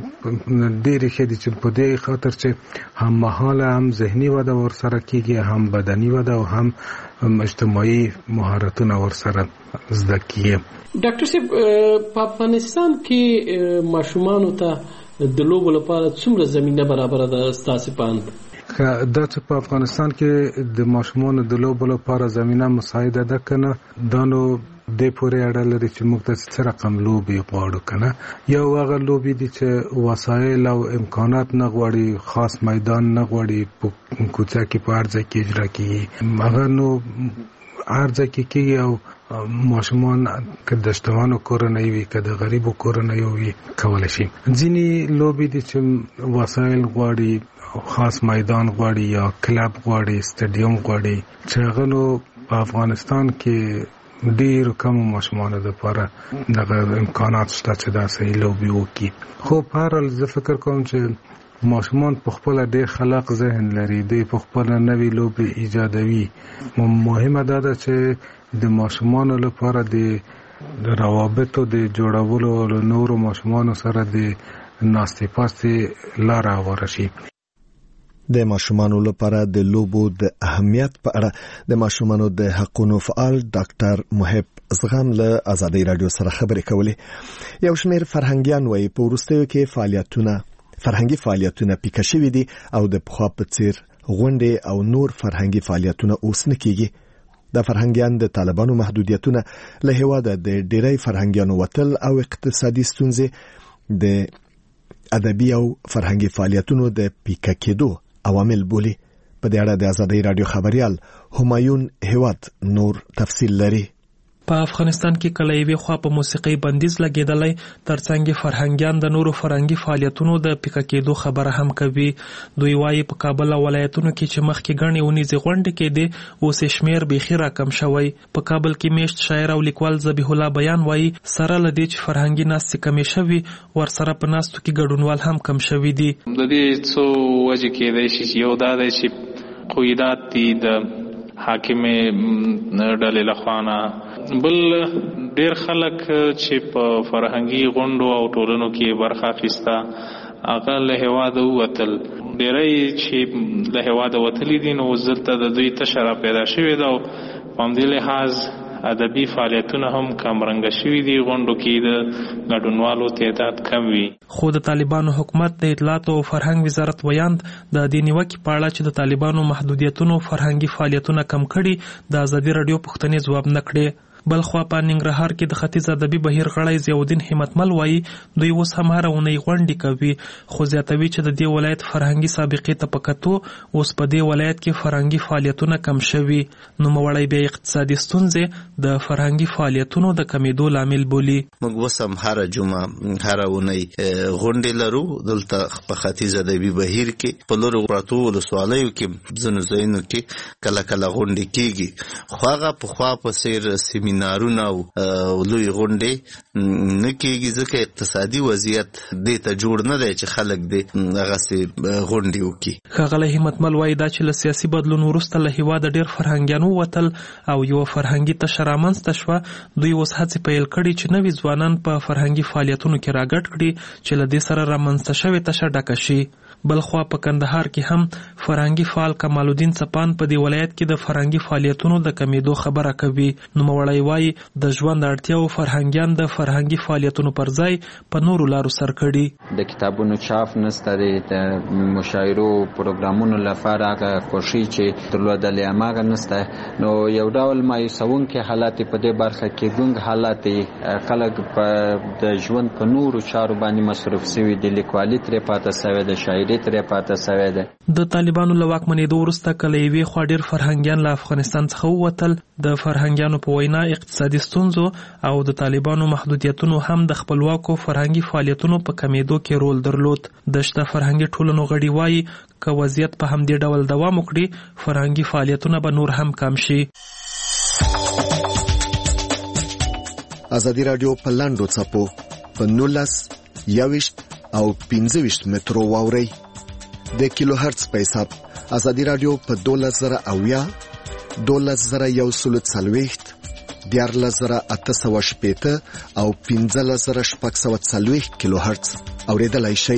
ډېرې ښې دي چې په دې خاطر چې هم مهاله هم ذهني وده ورسره کېږي، هم بدني وده او هم اجتماعي مهارتونه ورسره زده کېږي. ډاکټر صاحب په افغانستان کې ماشومانو ته د لوبو لپاره څومره زمینه برابره ده ستاسو په اند؟ دا چې په افغانستان کې د ماشومانو د لوبو لپاره زمینه مساعده ده کنه دا نو د پورې اړه لري چې موږ ته څه رقم لوبي غواړو کنه. یو هغه لوبي دي چې وسایل او امکانات نه غواړي، خاص میدان نه غواړي، په کوڅه کې په ارزه کې اجرا کیږي، هغه نو ارزه کې کیږي او ماشومان که د شتمنو کورنۍ وي که د غریبو کورنۍ وي کولای شي. ځینې لوبي دي چې وسایل غواړي، خاص میدان غواړي یا کلب غواړي، سټډیوم غواړي چې هغه نو په افغانستان کې ډېر کم ماشومانو لپاره دغه امکانات شته چې دا صحیح لوبي وکړي. خو په هر حال زه فکر کوم چې ماشومان په خپل ډېر خلاق ذهن لري، دوی په خپل نوې لوبي ایجادوي. مهمه ده چې د ماشومانو لپاره د روابطو د جوړولو او نورو ماشومانو سره د ناستې پاستې لاره ورشي. د ماشومانو لپاره د لوبو د اهمیت په اړه د ماشومانو د حقونو فعال ډاکټر محب زغم له آزادۍ رادیو سره خبرې کولې. یو شمېر فرهنګیان وایي په وروستیو کې فرهنګي فعالیتونه پیکه شوي دي او د پخوا په څیر غونډې او نور فرهنګي فعالیتونه اوس نه کیږي. د فرهنګیان د طالبانو محدودیتونه له هیواده د ډیری فرهنګیانو وتل او اقتصادي ستونزې د ادبي او فرهنګي فعالیتونو د پیکه کېدو عوامل بولي. په دې اړه د آزادۍ رادیو خبريال همایون هیواد نور تفصیل لري. په افغانستان کې کله یوې خوا په موسیقي بندیز لګیدلی ترڅنګ فرهنګیان د نورو فرهنګي فعالیتونو د پیکه کېدو خبره هم کوي. دوی وایي په کابل ولایتونو کې چې مخکې ګڼې اونیزې غونډې کېدې اوس یې شمېر بیخي راکم شوی. په کابل کې میشت شاعر او لیکوال ذبیح الله بیان وایي سره له دې چې فرهنګي ناستې کمې شوي ورسره په ناستو کې ګډونوال هم کم شوي دي. د دې څو وجې کېدای شي چې یو دا دی چې قیودات دي د حاکمې ډلې لخوا نه، بل ډېر خلک چې په فرهنګي غونډو او ټولنو کې برخه اخیسته هغه له هېواده ووتل. ډېری چې له هېواده وتلي دي نو اوس دلته د دوی تشه را پیدا شوې ده او په همدې لحاظ ادبي فعالیتونه هم کمرنګه شوي دي، غونډو کې د ګډونوالو تعداد کم وي. خو د طالبانو حکومت د اطلاعاتو او فرهنګ وزارت ویاند د دې نیوکې په اړه چې د طالبانو محدودیتونو فرهنګي فعالیتونه کم کړي د ازادي راډیو پوښتنې ځواب نه کړې. بلخوا په ننګرهار کې د ختیځ ادبي بهیر غړی ضیاءالدین همتمل وایي دوی اوس هم هره اونۍ غونډې کوي، خو زیاتوي چې د دې ولایت فرهنګي سابقې ته په کتو اوس په دې ولایت کې فرهنګي فعالیتونه کم شوي. نوموړی بیا اقتصادي ستونزې د فرهنګي فعالیتونو د کمیدو لامل بولي. موږ اوس هم هره جمعه هره اونۍ غونډې لرو دلته په ختیځ ادبي بهیر کې، په لورو پرتو ولسوالیو کې ځینو ځایونو کې کله کله غونډې کېږي، خو هغه پخوا په څېر سیمینارونه او لوی غونډې نه کېږي ځکه اقتصادي وضعیت دې ته جوړ نه دی چې خلک دې هغسې غونډې وکړي. ښاغلی همتمل وایي دا چې له سیاسي بدلون وروسته له هېواده ډېر فرهنګیان ووتل او یوه فرهنګي تشه رامنځته شوه. دوی اوس هڅې پیل کړي چې نوي ځوانان په فرهنګي فعالیتونو کې راګډ کړي چې له دې سره رامنځته شوې تشه ډکه شي. بلخوا په کندهار کې هم فرهنګي فعال کمال الدین څپان په دې ولایت کې د فرهنګي فعالیتونو د کمیدو خبره کوي. نوموړی وایي د ژوند اړتیاو فرهنګیان د فرهنګي فعالیتونو پر ځای په نورو لارو سر کړي. د کتابونو چاپ نشته، د مشاعرو پروګرامونو لپاره کوشش چې درلودل هماغه نشته، نو یو ډول مایوسونکي حالات په دې برخه کې ګونګ حالات خلک په د ژوند په نورو چارو باندې مصروف شوي دي، لیکوالي ترې پاته شوې ده، شاعري ترې پاته شوې ده. د طالبانو له واکمنېدو وروسته کله یوې خوا ډېر فرهنګیان له افغانستان څخه ووتل. د فرهنګیانو په وینا اقتصادي ستونزو او د طالبانو محدودیتونو هم د خپلواکو فرهنګي فعالیتونو په کمیدو کې رول درلود. د شته فرهنګي ټولنو غړي وایي که وضعیت په همدې ډول دوام وکړي فرهنګي فعالیتونه به نور هم کم شي. ازادي راډیو په لاندو څپو په 19 21 او 25 مترو واوري د کیلو هرتز په حساب. ازادي راډیو په 12080 12140 14880 او 15640 کیلو هرتز اوریدلای شئ.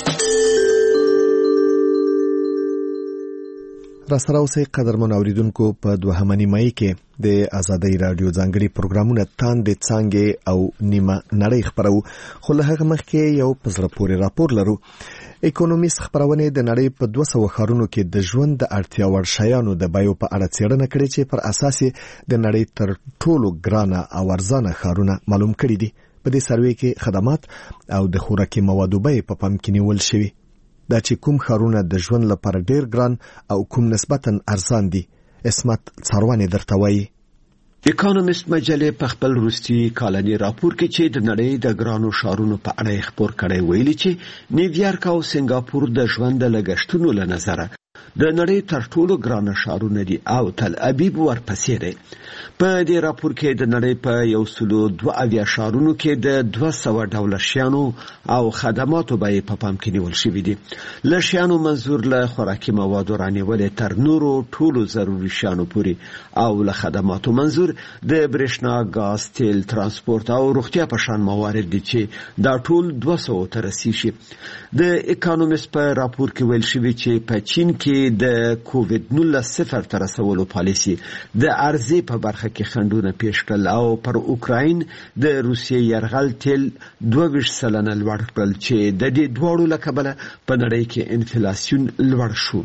را سره اوسئ قدرمن اوریدونکو په دوهمه نیمایي کې د ازادي راډیو ځانګړي پروګرامونه تاندې څانګې او نیمه نړۍ خبرو، خو له هغه مخکې یو پزره پورې راپور لرو. اکونومیست خبرونه د نړۍ په 200 ښارونو کې د ژوند د اړتیا وړ شیانو د بیو په اړه څېړنه کړې چې پر اساس د نړۍ تر ټولو ګرانه او ارزانه ښارونه معلوم کړي دي. په دې سروې کې خدمات او د خوراکي موادو بیې په پام کې نیول شوي. دا چې کوم ښارونه د ژوند لپاره ډیر ګران او کوم نسبتاً ارزان دي اسمت څاروانې درته وایي. اکونومیست مجله په خپل وروستي کالني راپور کې چې د نړۍ د ګرانو ښارونو په اړه خبر کړی ویلي چې نیویارک او سنگاپور د ژوند د لګښتونو له نظره د نړۍ تر ټولو ګرانه ښارونه دي او تل ابیب ورپسې دی. په دې راپور کې د نړۍ په 102 ښارونو کې د 200 ډوله شیانو او خدماتو بیې په پام کې نیول شوي دي. له شیانو منظور له خوراکي موادو رانیولې تر نورو ټولو ضروري شیانو پورې او له خدماتو منظور د برېښنا، ګاز، تیل، ترانسپورت او روغتیا په شان موارد دي چې دا ټول 200 ته رسیږي. د اکونومیست په راپور کې ویل شوی چې په چین کې د کووډ-19 صفر تر رسولو پالیسي د ارزي په برخه کې خنډونه پیښ کړل او پر اوکراین د روسیې یرغل تیل 22% لوړ کړل چې د دې دوړو له کبله په نړۍ کې انفلاسیون لوړ شو.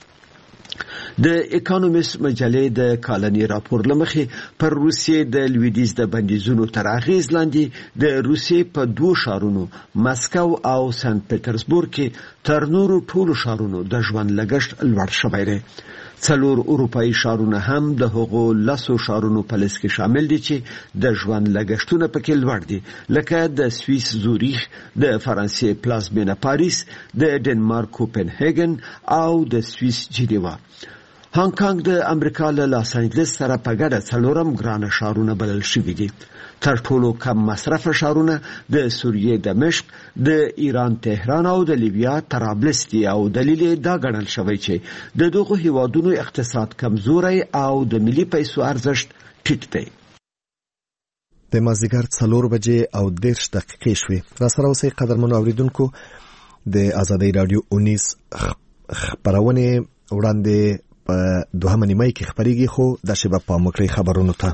د اکونومیست مجلې د کالني راپور لمخې پر روسیې د لویدیز د بندیزونو تر اغیز لاندې د روسیې په 2 ښارونو مسکو او سنت پټرزبورګ کې تر نورو ټولو ښارونو د ژوند لګښت لوړ شوی دی. څلور اروپאيي ښارونه هم د هغو 10 ښارونو په لیست کې شامل دي چې د ژوند لګښتونه پکې لوړ دي، لکه د سویس زوریخ، د فرانسې پلازمینه پاریس، د ډنمارک کوپنهاګن او د سویس جنیوا. هانګ کانګ د امریکا له لاس انجلس سره په ګډه 4م ګرانه ښارونه بلل شوي دي. تر ټولو کم مصرف ښارونه د سوریې دمشق، د ایران تهران او د لیبیا طرابلس دي او دلیل دا ګڼل شوی چې د دغو هیوادونو اقتصاد کمزوری او د ملي پیسو ارزښت ټیټ دی. د مازدیګر 4 بجې او 10 دقیقې شوې. را سره اوسئ قدرمنو اوریدونکو، د ازادۍ رادیو 19 خبرونه وړاندې په 2 نیمه کې خبرېږي، خو د شباب په مکرې خبرونو ته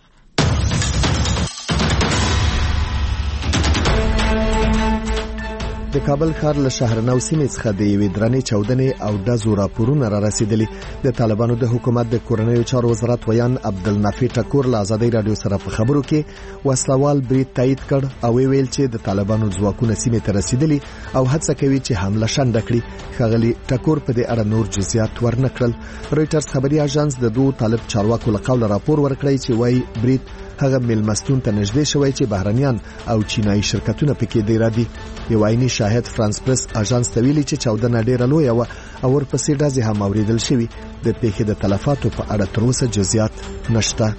د کابل ښار له شهرنو سیمې څخه د یوې درنې چاودنې او ډزو راپورونه را رسیدلي. د طالبانو د حکومت د کورنیو چارو وزارت ویان عبدالنافع ټکور له ازادۍ رادیو سره په خبرو کې وسلوال برید تایید کړ او ویل چې د طالبانو ځواکونه سیمې ته رسیدلي او هڅه کوي چې حمله شنډه کړي. ښاغلي ټکور په دې اړه نور جزئیات ورنکړل. رويټرز خبري اژانس د دوه طالب چارواکو له قوله راپور ورکړی چې وايي برید هغه میلمستون ته نږدې شوی چې بهرنیان او چینایي شرکتونه پکې دی را دي. یو عیني شاهد فرانس پریس اژانس ته ویلي چې چاودنه ډیره لویه وه او ورپسې ډزې هم اوریدل شوي. د پیښې د تلفاتو په اړه تر اوسه جزئیات نشته.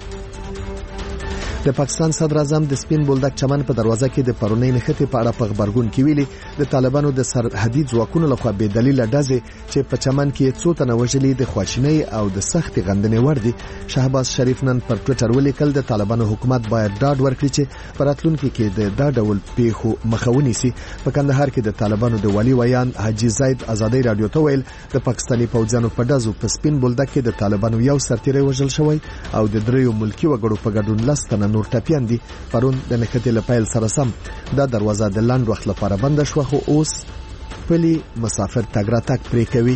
د پاکستان صدر اعظم د سپین بولدک چمن په دروازه کې د پرونۍ نښتې په اړه په خبرګون کې ویلي د طالبانو د سرحدي ځواکونو لخوا بې دلیله ډزې چې په چمن کې څو تنه وژلي د خواشینۍ او د سختې غندنې وړ دي. شهباز شریف نن پر ټویټر ولیکل د طالبانو حکومت باید ډاډ ورکړي چې په راتلونکي کې د دا ډول پیښو مخه ونیسي. په کندهار کې د طالبانو د والي ویان حاجي زید ازادۍ رادیو ته ویل د پاکستاني پوځیانو په ډزو په سپین بولدک کې د طالبانو یو سرتیری وژل شوی او د 3 ملکی وګړو په ګډون 10 تنه نور ټپیان دي. پرون د نښتې له پیل سره سم دا دروازه د لاند وخت لپاره بنده شوه، خو اوس پلی مسافر تګ راتګ پرې کوي.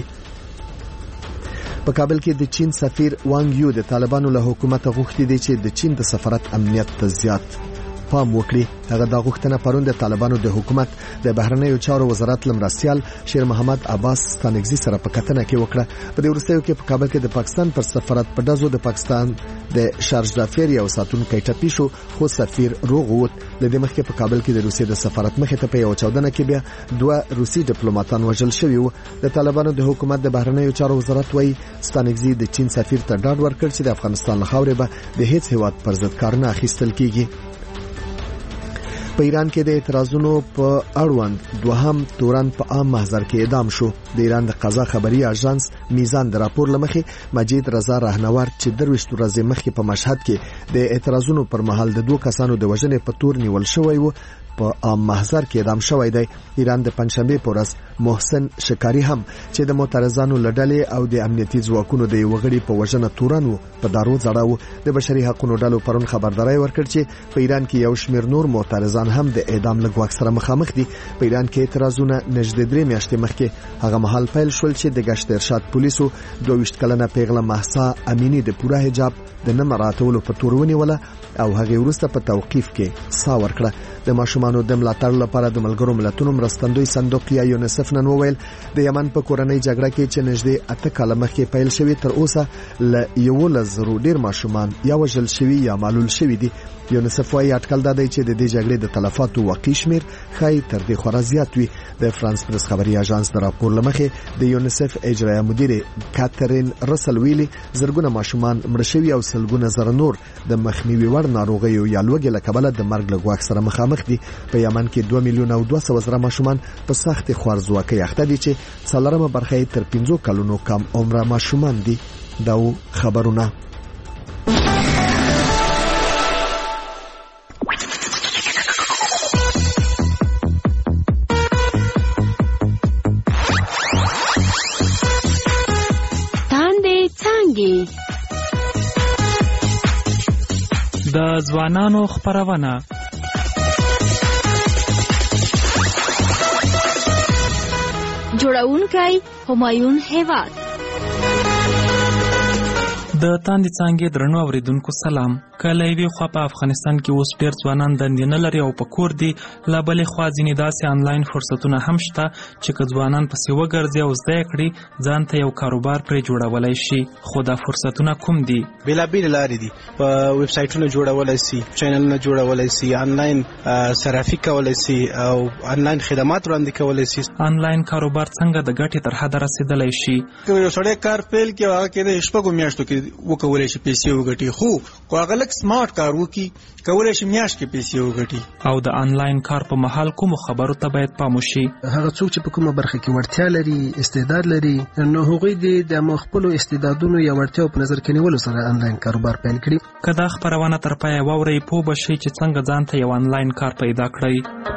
په کابل کې د چین سفیر وانګ یو د طالبانو له حکومت غوښتي دي چې د چین د سفارت امنیت ته زیات پام وکړي. هغه دا غوښتنه پرون د طالبانو د حکومت د بهرنیو چارو وزارت لمرستیال شیر محمد عباس ستانکزي سره په کتنه کې وکړه. په دې وروستیو کې په کابل کې د پاکستان پر سفارت په ډزو د پاکستان د شارج دافیر یو ساتونکی ټپي شو، خو سفیر روغ ووت. له دې مخکې په کابل کې د روسیې د سفارت مخې ته په یو چاودنه کې بیا 2 روسي ډیپلوماټان وژل شوي وو. د طالبانو د حکومت د بهرنیو چارو وزارت وایي ستانکزي د چین سفیر ته ډاډ ورکړ چې د افغانستان له خاورې به د هیڅ هیواد پر ضد کار نه اخیستل کیږي. په ایران کې د اعتراضونو په اړوند 2 تورن په عام محضر کې اعدام شو. د ایران د قضا خبري اژانس میزان د راپور لمخې مجید رضا راهنور چې 23 ورځې مخکې په مشهد کې د اعتراضونو پر مهال د 2 کسانو د وژنې په تور نیول شوی و په عام محضر کې اعدام شوی دی. ایران د پنځشنبه په ورځ محسن شکاری هم چې د معترضانو لړلې او د امنیتي ځواکونو د وګړي په وژنه تورن و په دارو ځړاو. د بشري حقوقو ډلو پرون خبرداري ورکړ چې په ایران کې یو شمېر نور معترضان هم د اعدام له ګواښ سره مخامخ دي. په ایران کې اعتراضونه نږدې 3 میاشتې مخکې هغه مهال پیل شول چې د گشت ارشاد پولیسو 22 کلنه پیغله مهسا امینی د پوره حجاب د نه مراعاتولو په تور ونیوله او هغه وروسته په توقیف کې سا ورکړه. د ماشومانو د ملاتړ لپاره د ملګرو ملتونو مرستندوی صندوق یا یونیسف نن وویل د یمن په کورنۍ جګړه کې چې نږدې 8 کاله مخکې پیل شوی تر اوسه ل 11,000 ډیر ماشومان یا وژل شوي یا معلول شوي دي. یونیسف وايي اټکل دا دی چې د دې جګړې د تلفاتو واقعي شمیر خای تر دې خورا زیات وي. د فرانس پریس خبري اژانس د راپور لمخې د یونیسف اجرایه مدیر کاترین رسل ویلي زرګونه ماشومان مړ شوي او سلګونه زره نور د مخنیوي وړ ناروغیو یا لوږې له کبله د مرګ له ګواښ سره مخامخ دي. په یمن کې 2,200,000 ماشومان په سخت خوارځواکۍ اخته دي چې 4 برخه تر 15 کلونو کم عمره ماشومان دي. دا خبرونه د ځوانانو خبرونه جوړونکی همایون هیواد. د تاندې څانګې درنو اوریدونکو سلام. کله یوې خوا په افغانستان کې اوس ډېر ځوانان دندې نه لري او په کور دي، له بلې خوا ځینې داسې آنلاین فرصتونه هم شته چې که ځوانان پسې وګرځي او زده یې کړي ځان ته یو کاروبار پرې جوړولی شي. خو دا فرصتونه کوم دي؟ بېلابېلې لارې دي. په ویب سایټونه جوړولی سي، چینلونه جوړولی سي، آنلاین صرافي کولی سي او آنلاین خدمات وړاندې کولی سي. آنلاین کاروبار څنګه د ګټې تر حده رسېدلی شي؟ که یو سړی کار پیل کړي هغه کې د شپږو میاشتو کې وکولی شي پیسې وګټي، خو که هغه لږ سمارټ کار وکړي کولی شي میاشت کې پیسې وګټي. او د آنلاین کار په مهال کومو خبرو ته باید پام وشي؟ هغه څوک چې په کومه برخه کې وړتیا لري، استعداد لري، نو هغوی د خپلو استعدادونو یا وړتیاو په نظر کې نیولو سره آنلاین کاروبار پیل کړي. که دا خپرونه تر پایه واورئ پوه به شئ چې څنګه ځان ته یو آنلاین کار پیدا کړئ.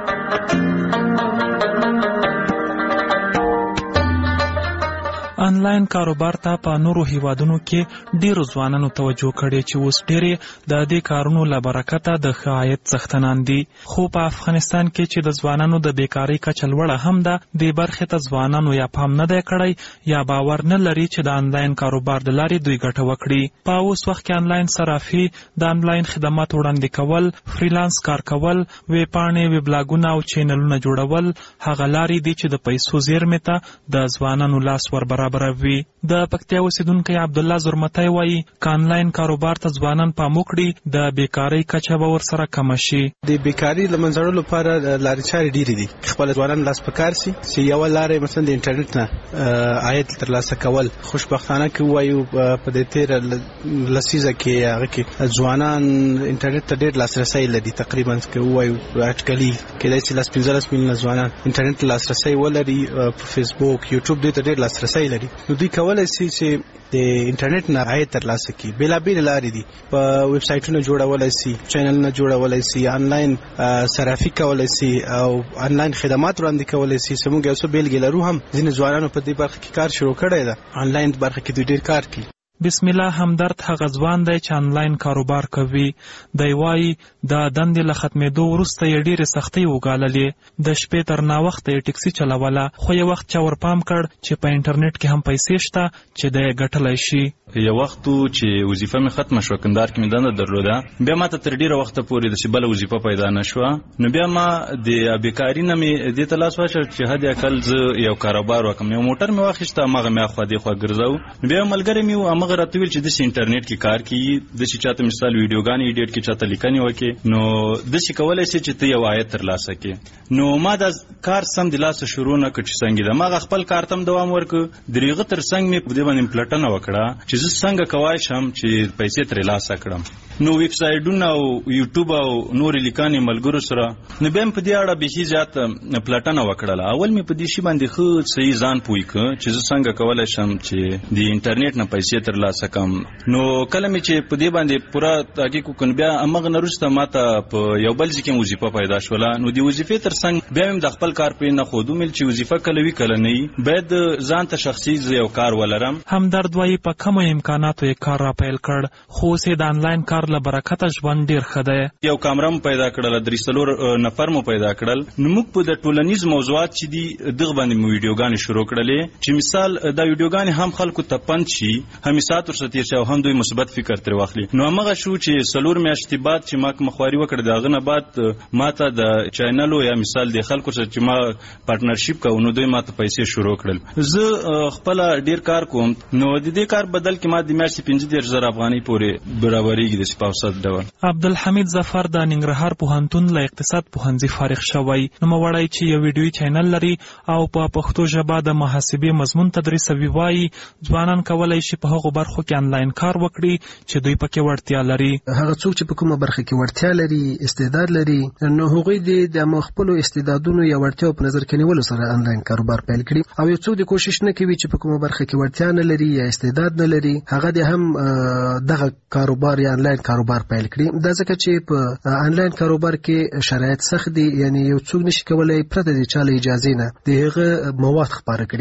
آنلاین کاروبار ته په نورو هیوادونو کې ډیرو ځوانانو توجه کړې چې اوس ډېرې د دې کارونو له برکته د ښه عاید څښتنان دي. خو په افغانستان کې چې د ځوانانو د بیکارۍ کچه لوړه هم ده، دې برخې ته ځوانانو یا پام نه دی کړی یا باور نه لري چې د آنلاین کاروبار د لارې دوی ګټه وکړي. په اوس وخت کې آنلاین صرافي، د آنلاین خدمات وړاندې کول، فریلانس کار کول، ویب پاڼې، ویبلاګونه او چینلونه جوړول هغه لارې دي چې د پیسو زیرمې ته د ځوانانو لاس ور برابروي. د پکتیا اوسیدونکی عبدالله زرمتی وایي که آنلاین کاروبار ته ځوانان پام وکړي د بیکارۍ کچه به ورسره کمه شي. د بیکارۍ له منځه وړلو لپاره لارې چارې ډېرې دي. خپل ځوانان لاس په کار سي چې یوه لاره مثلا د انټرنیټ نه عاید ترلاسه کول. خوشبختانه کې ووایو په دې تېره لسیزه کې هغه کې ځوانان انټرنیټ ته ډېر لاسرسی لري. تقریبا که ووایو اټکلي کېدای شي 15 میلیونه ځوانان انټرنیټ ته لاسرسی ولري. په فیسبوک، یوټیوب دې ته ډېر لاسرسی لري. نو دوی کولی شي چې د انټرنیټ نه عاید ترلاسه کړي. بېلابېلې لارې دي. په ویب سایټونه جوړولی شي، چینلونه جوړولی شي، آنلاین صرافي کولی شي او آنلاین خدمات وړاندې کولی شي. زموږ یو څه بیلګې لرو هم ځینې ځوانانو په دې برخه کې کار شروع کړی ده. آنلاین برخه کې دوی ډېر کار کوي. بسم الله همدرد هغه ځوان دی چې آنلاین کاروبار کوي. دی وایي د دندې له ختمېدو وروسته یې ډېرې سختۍ وګاللې. د شپې تر ناوخته یې ټکسي چلوله، خو یو وخت چا ورپام کړ چې په انټرنیټ کې هم پیسې شته چې دی یې ګټلی شي. یو وخت چې وظیفه مې ختمه شوه، کندهار کې مې دنده درلوده، بیا ما ته تر ډېره وخته پورې داسې بله وظیفه پیدا نه شوه. نو بیا ما د بیکاري نه مې دې ته لاس واچوه چې حد اقل زه یو کاروبار وکړم. یو موټر مې واخیسته، هماغه مې اخوا دېخوا ګرځو. بیا یو ملګری مې و، همغه راته ویل چې داسې انټرنیټ کې کار کوي، داسې چاته مثال ویډیوګانې ایډیټ کې چاته لیکنې وکړې، نو داسې کولی شي چې ته یو عاید ترلاسه کړې. نو ما دا کار سم د لاسه شروع نه کړ چې څنګه ده. ما خپل کار ته هم دوام ورکړ. د هغه تر څنګ مې په دې باندې پلټنه وکړه چې زه څنګه کولی شم چې پیسې ترلاسه کړم. نو ویب سایټونه او یوټیوب او نورې لیکنې ملګرو سره، نو بیا مې په دې اړه بیخي زیات پلټنه وکړله. اول مې په دې شي باندې ښه صحیح ځان پوه کړ چې زه څنګه کولی شم چې د انټرنیټ نه پیسې ترلاسه کړم. نو کله مې چې په دې باندې پوره تحقیق وکړ، بیا همغه نه وروسته ما ته په یو بل ځای کې وظیفه پیدا شوله. نو د وظیفې تر څنګ بیا مې د خپل کار پرې نه ښود، ومېل چې وظیفه کله وي کله نه وي، باید ځان ته شخصي یو کار ولرم. همدرد وایي په کمو امکاناتو یې کار را پیل کړ، خو اوس یې د آنلاین کار له برکته ژوند ډېر ښه دی. یو کامره مو پیدا کړله، 3-4 نفر مو پیدا کړل. نو موږ په د ټولنیز موضوعات چې دي دغه باندې مو ویډیوګانې شروع کړلې چې مثال دا ویډیوګانې هم خلکو ته پند شي، هم ساعت ورسره تېر شي او هم دوی مثبت فکر ترې واخلي. نو همغه شو چې 4 میاشتې بعد چې ما مخواري وکړه، د هغه نه بعد ما ته د چینلو یا مثال د خلکو سره چې ما پارټنرشپ کوو، نو دوی ما ته پیسې شروع کړل. زه خپله ډېر کار کوم. نو د دې کار بدل کې ما د میاشتې 15,000 افغانۍ پورې برابرېږي داسې په اوسط ډول. عبدالحمید ظفر د ننګرهار پوهنتون له اقتصاد پوهنځي فارغ شوی. نوموړی چې یو ویډیویي چینل لري او په پښتو ژبه د محاسبې مضمون تدریسوي، وایي ځوانان کولی شي په هغو برخو کې آنلاین کار وکړي چې دوی پکې وړتیا لري. هغه څوک چې په کومه برخه کې وړتیا لري، استعداد لري، نو هغوی د خپلو استعدادونو یا وړتیاو په نظر کې نیولو سره آنلاین کاروبار پیل کړي. او یو څوک د کوشش نه کوي چې په کومه برخه کې وړتیا نه لري یا استعداد نه لري، هغه د هم دغه کاروبار یا آنلاین کاروبار پیل کړي. دا ځکه چې په آنلاین کاروبار کې شرایط سخت دي، یعنی یو څوک نشي کولای پرته د چا له اجازې نه د هغه مواد خپاره کړي.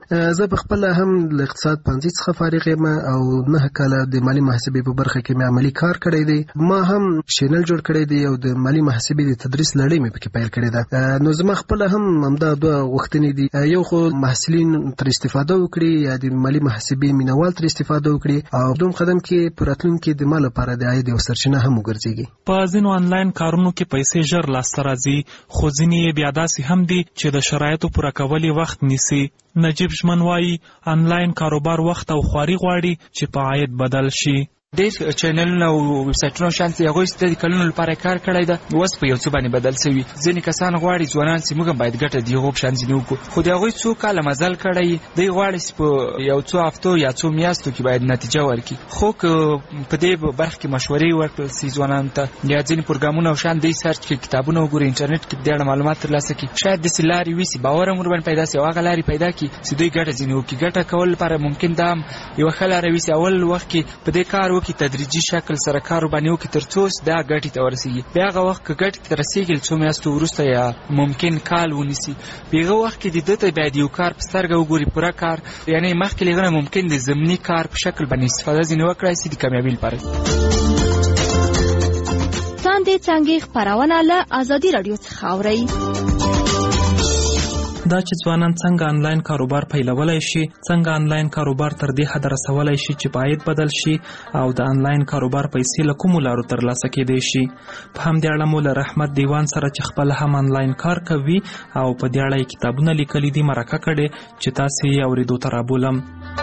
زه په خپل هم له اقتصاد پوهنځي څخه فارغ یم او 9 کاله د مالی محاسبې په برخه کې مې عملی کار کړی دی. ما هم چینل جوړ کړی دی او د مالی محاسبې د تدریس لړۍ مې پکې پیل کړې ده. نو زما خپل هم همدا دوه غوښتنې دي، یو خو محصلین تر استفاده وکړي یا د مالی محاسبې مینوال تر استفاده وکړي او دوم قدم کې په راتلونکي د مال لپاره د عاید یو سرچینه هم وګرځيږي. په ځینو آنلاین کارونو کې پیسې ژر لاسته راځي، خو ځینې بیا داسې هم دي چې د شرایطو پوره کول وخت نیسي. نجیب ژمن وایي آنلاین کاروبار وخت او خواري غواړي چې په عاید بدل شي. ډېر چینلونه او ویب سایټونه شانتي هغوی د کلونو لپاره کار کړی ده، اوس په یو څه باندې بدل شوي. ځینې کسان غواړي ځوانان چې موږ هم باید ګټه د هغو په شان ځینې وکړو، خو د هغوی څو کاله مزل کړی دی غواړي چې په یو څو هفتو یا څو میاشتو کې باید نتیجه ورکړي. خو که په دې برخه کې مشورې ورکړل شي ځوانانو ته یا ځینې پروګرامونه او شان دی سرچ کړي، کتابونه وګوري، انټرنیټ کې د اړه معلومات ترلاسه کړي، شاید داسې لارې وي چې باور هم ورباندې پیدا شي او هغه لارې پیدا کړي چې دوی ګټه ځینې وکړي. ګټه کول لپاره ممکن دا هم یوه ښه لاره وي چې اول وخت کې په دې کار وکړي، تدریجي شکل سره کار باندې وکړي تر څو دا ګټې ته ورسیږي. بیا هغه وخت که ګټې ته رسیږي څو میاشتو وروسته یا ممکن کال ونیسي، بیا هغه وخت کې د ده ته باید یو کار په سترګه وګوري، پوره کار، یعنې مخکې له هغه نه ممکن د ضمني کار په شکل باندې استفاده ځینې وکړای شي د کامیابۍ لپاره. څاندې څانګې خپرونه له ازادي راډیو څخه اورئ. دا چې ځوانان څنګه آنلاین کاروبار پیلولای شي، څنګه آنلاین کاروبار تر دې حد رسولای شي چې عاید بدل شي او د آنلاین کاروبار پیسې له کومو لارو ترلاسه کېدای شي. په همدې اړه مو له رحمت دیوان سره چې خپل هم آنلاین کار کوي او په دې اړه یې کتابونه لیکلي دي مرکه کړې چې تاسې یې اورېدو ته رابولم.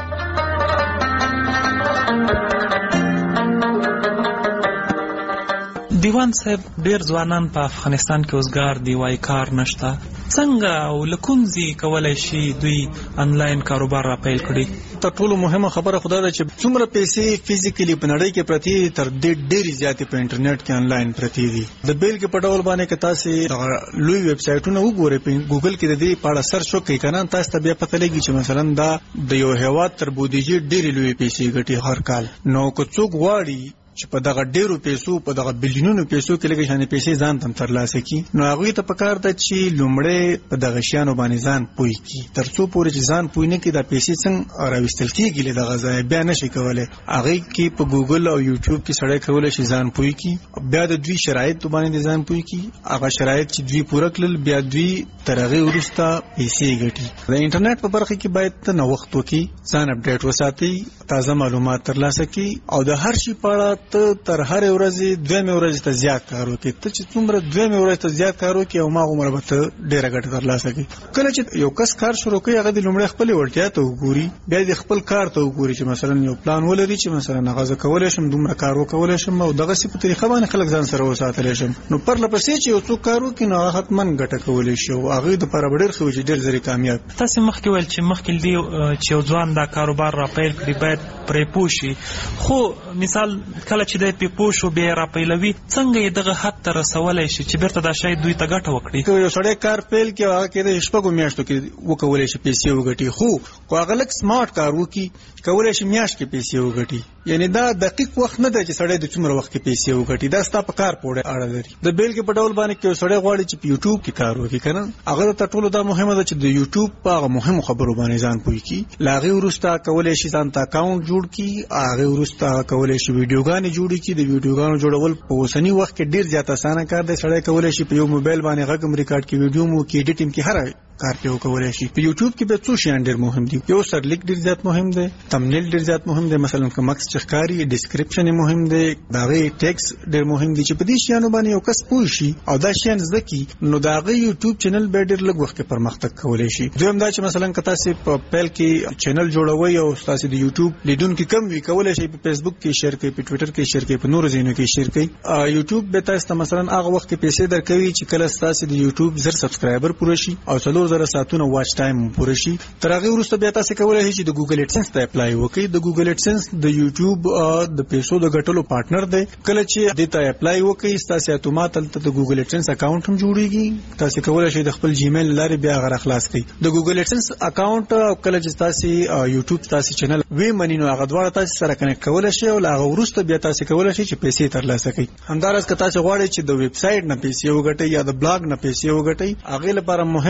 دیوان صاحب، ډیر ځوانان په افغانستان کې اوسګار دی، وای کار نشته. څنګه او لکونځي کولای شي دوی آنلاین کاروبار را پیل کړي؟ تر ټولو مهمه خبره خدا ده چې څومره پیسې فزیکلی په نړۍ کې پرتی تر دې ډېری زیاتې په انټرنیټ کې آنلاین پرتی دي. د بیلګې په ډول باندې که تاسو لوی ویب سایټونه وګورئ، په ګوګل کې د دې په اړه سرچ وکړئ کنه، تاسو ته بیا پته لګي چې مثلا دا د یو هیواد تر بودیجې ډېری لوی پیسې ګټي هر کال. نو که څوک غواړي چې په دغه ډیرو پیسو، په دغه بلیونونو پیسو کې لږ شانې پیسې ځان تم ترلاسه کړي، نو هغوی ته پکار ده چې لومړی په دغه شیانو باندې ځان پوه کړي. تر څو پورې چې ځان پوه نه کړي دا پیسې څنګه راویستل کېږي له دغه ځایه بیا نشي کولی. هغې کې په ګوګل او یوټیوب کې سړی کولی شي ځان پوه کړي، بیا د دوی شرایطو باندې ځان پوه کړي. هغه شرایط چې دوی پوره کړل بیا دوی تر هغې وروسته پیسې ګټي. د انټرنیټ په برخه کې باید ته نوښت وکړي، ځان اپډیټ وساتئ، تازه معلومات ترلاسه کړي او د هر شي په اړه ته تر هر ورځې دویمې ورځې ته زیات کار وکړي. ته چې څومره دویمې ورځې ته زیات کار وکړي او هماغومره به ته ډېره ګټه ترلاسه کړي. کله چې یو کس کار شروع کوي هغه د لومړی خپلې وړتیا ته وګوري، بیا د خپل کار ته وګوري چې مثلا یو پلان ولري چې مثلا هغه زه کولی شم دومره کار وکولی شم او دغسې په طریقه باندې خلک ځان سره وساتلی شم. نو پرله پسې چې یو څوک کار وکړي نو هغه حتما ګټه کولی شي او هغې دپاره به ډېر ښه وي چې ډېر زر کامیاب. تاسې مخکې ویل چې مخکې دې چې یو ځوان دا کاروبار را پیل کړي باید پرې پوه شي، خو مثال کله چې دی پرې پوه شو بیا یې را پیلوي، څنګه یې دغه حد ته رسولی شي چې بیرته دا شاید دوی ته ګټه وکړي؟ که یو سړی کار پیل کړي او هغه کېدای شي 6 میاشتو کې وکولی شي پیسې وګټي، خو هغه لږ سمارټ کار وکړي کولی شي میاشت کې پیسې وګټي. یعنی دا دقیق وخت نه دی چې سړی د څومره وخت کې پیسې وګټي، دا ستا په کار پورې اړه لري. د بیلګې په ډول باندې که یو سړی غواړي چې په یوټیوب کې کار وکړي که نه، هغه ته تر ټولو دا مهمه ده چې د یوټیوب په هغه مهمو خبرو باندې ځان پوه کړي. له هغې وروسته کولی شي ځان ته اکاونټ جوړ کړي، هغې وروسته کولی شي ویډیوګانې جوړې کړي. د ویډیوګانو جوړول په اوسني وخت کې ډېر زیات اسانه کار دی. سړی کولی شي په یو موبایل باندې غږ هم ریکارډ کړي، ویډیو هم وکړي، ایډیټینګ کې هر کار پې وکولی شي. په یوټیوب کې بیا څو شیان ډېر مهم دي. یو سرلیک ډېر زیات مهم دی، تمنیل ډېر زیات مهم دی، مثلا که مکس چې ښکاري، ډسکرپشن یې مهم دی، د هغې ټیکس ډېر مهم دی. چې په دې شیانو باندې یو کس پوه شي او دا شیان زده کړي نو د هغې یوټیوب چینل بیا ډېر لږ وخت کې پرمختګ کولی شي. دویم دا چې مثلا که تاسې په پیل کې چینل جوړوئ او تاسې د یوټیوب لیدونکي کم وي، کولی شئ په فیسبوک کې شیر کړئ، په ټویټر کې شیر کړئ، په نورو ځایونو کې شیر کړئ. یوټیوب به تاسو ته مثلا هغه وخت کې پیسې درکوي چې کله ستاسې د یوټیوب 1000 سبسکرایبر پوره شي او 4000 ساعتونه واچ ټایم پوره شي. تر هغې وروسته بیا تاسې کولی شئ چې د ګوګل ایډسنس ته اپلای وکړئ. د ګوګل ایډسنس د یوټیوب د پیسو د ګټلو پارټنر دی. کله چې دې ته اپلای وکړئ ستاسې اتومات هلته د ګوګل ایډسنس اکاونټ هم جوړېږي. تاسې کولی شئ د خپل جیمیل لارې بیا هغه راخلاص کړئ. د ګوګل ایډسنس اکاونټ او کله چې تاسې یوټیوب تاسې چینل وی مني نو هغه دواړه تاسې سره کنیکټ کولی شئ او له هغه وروسته بیا تاسې کولی شئ چې پیسې ترلاسه کړئ. همداراز که تاسې غواړئ چې د ویب سایټ نه پیسې وګټئ یا د بلاګ نه پیسې وګټئ، هغې لپاره مهمه ده چې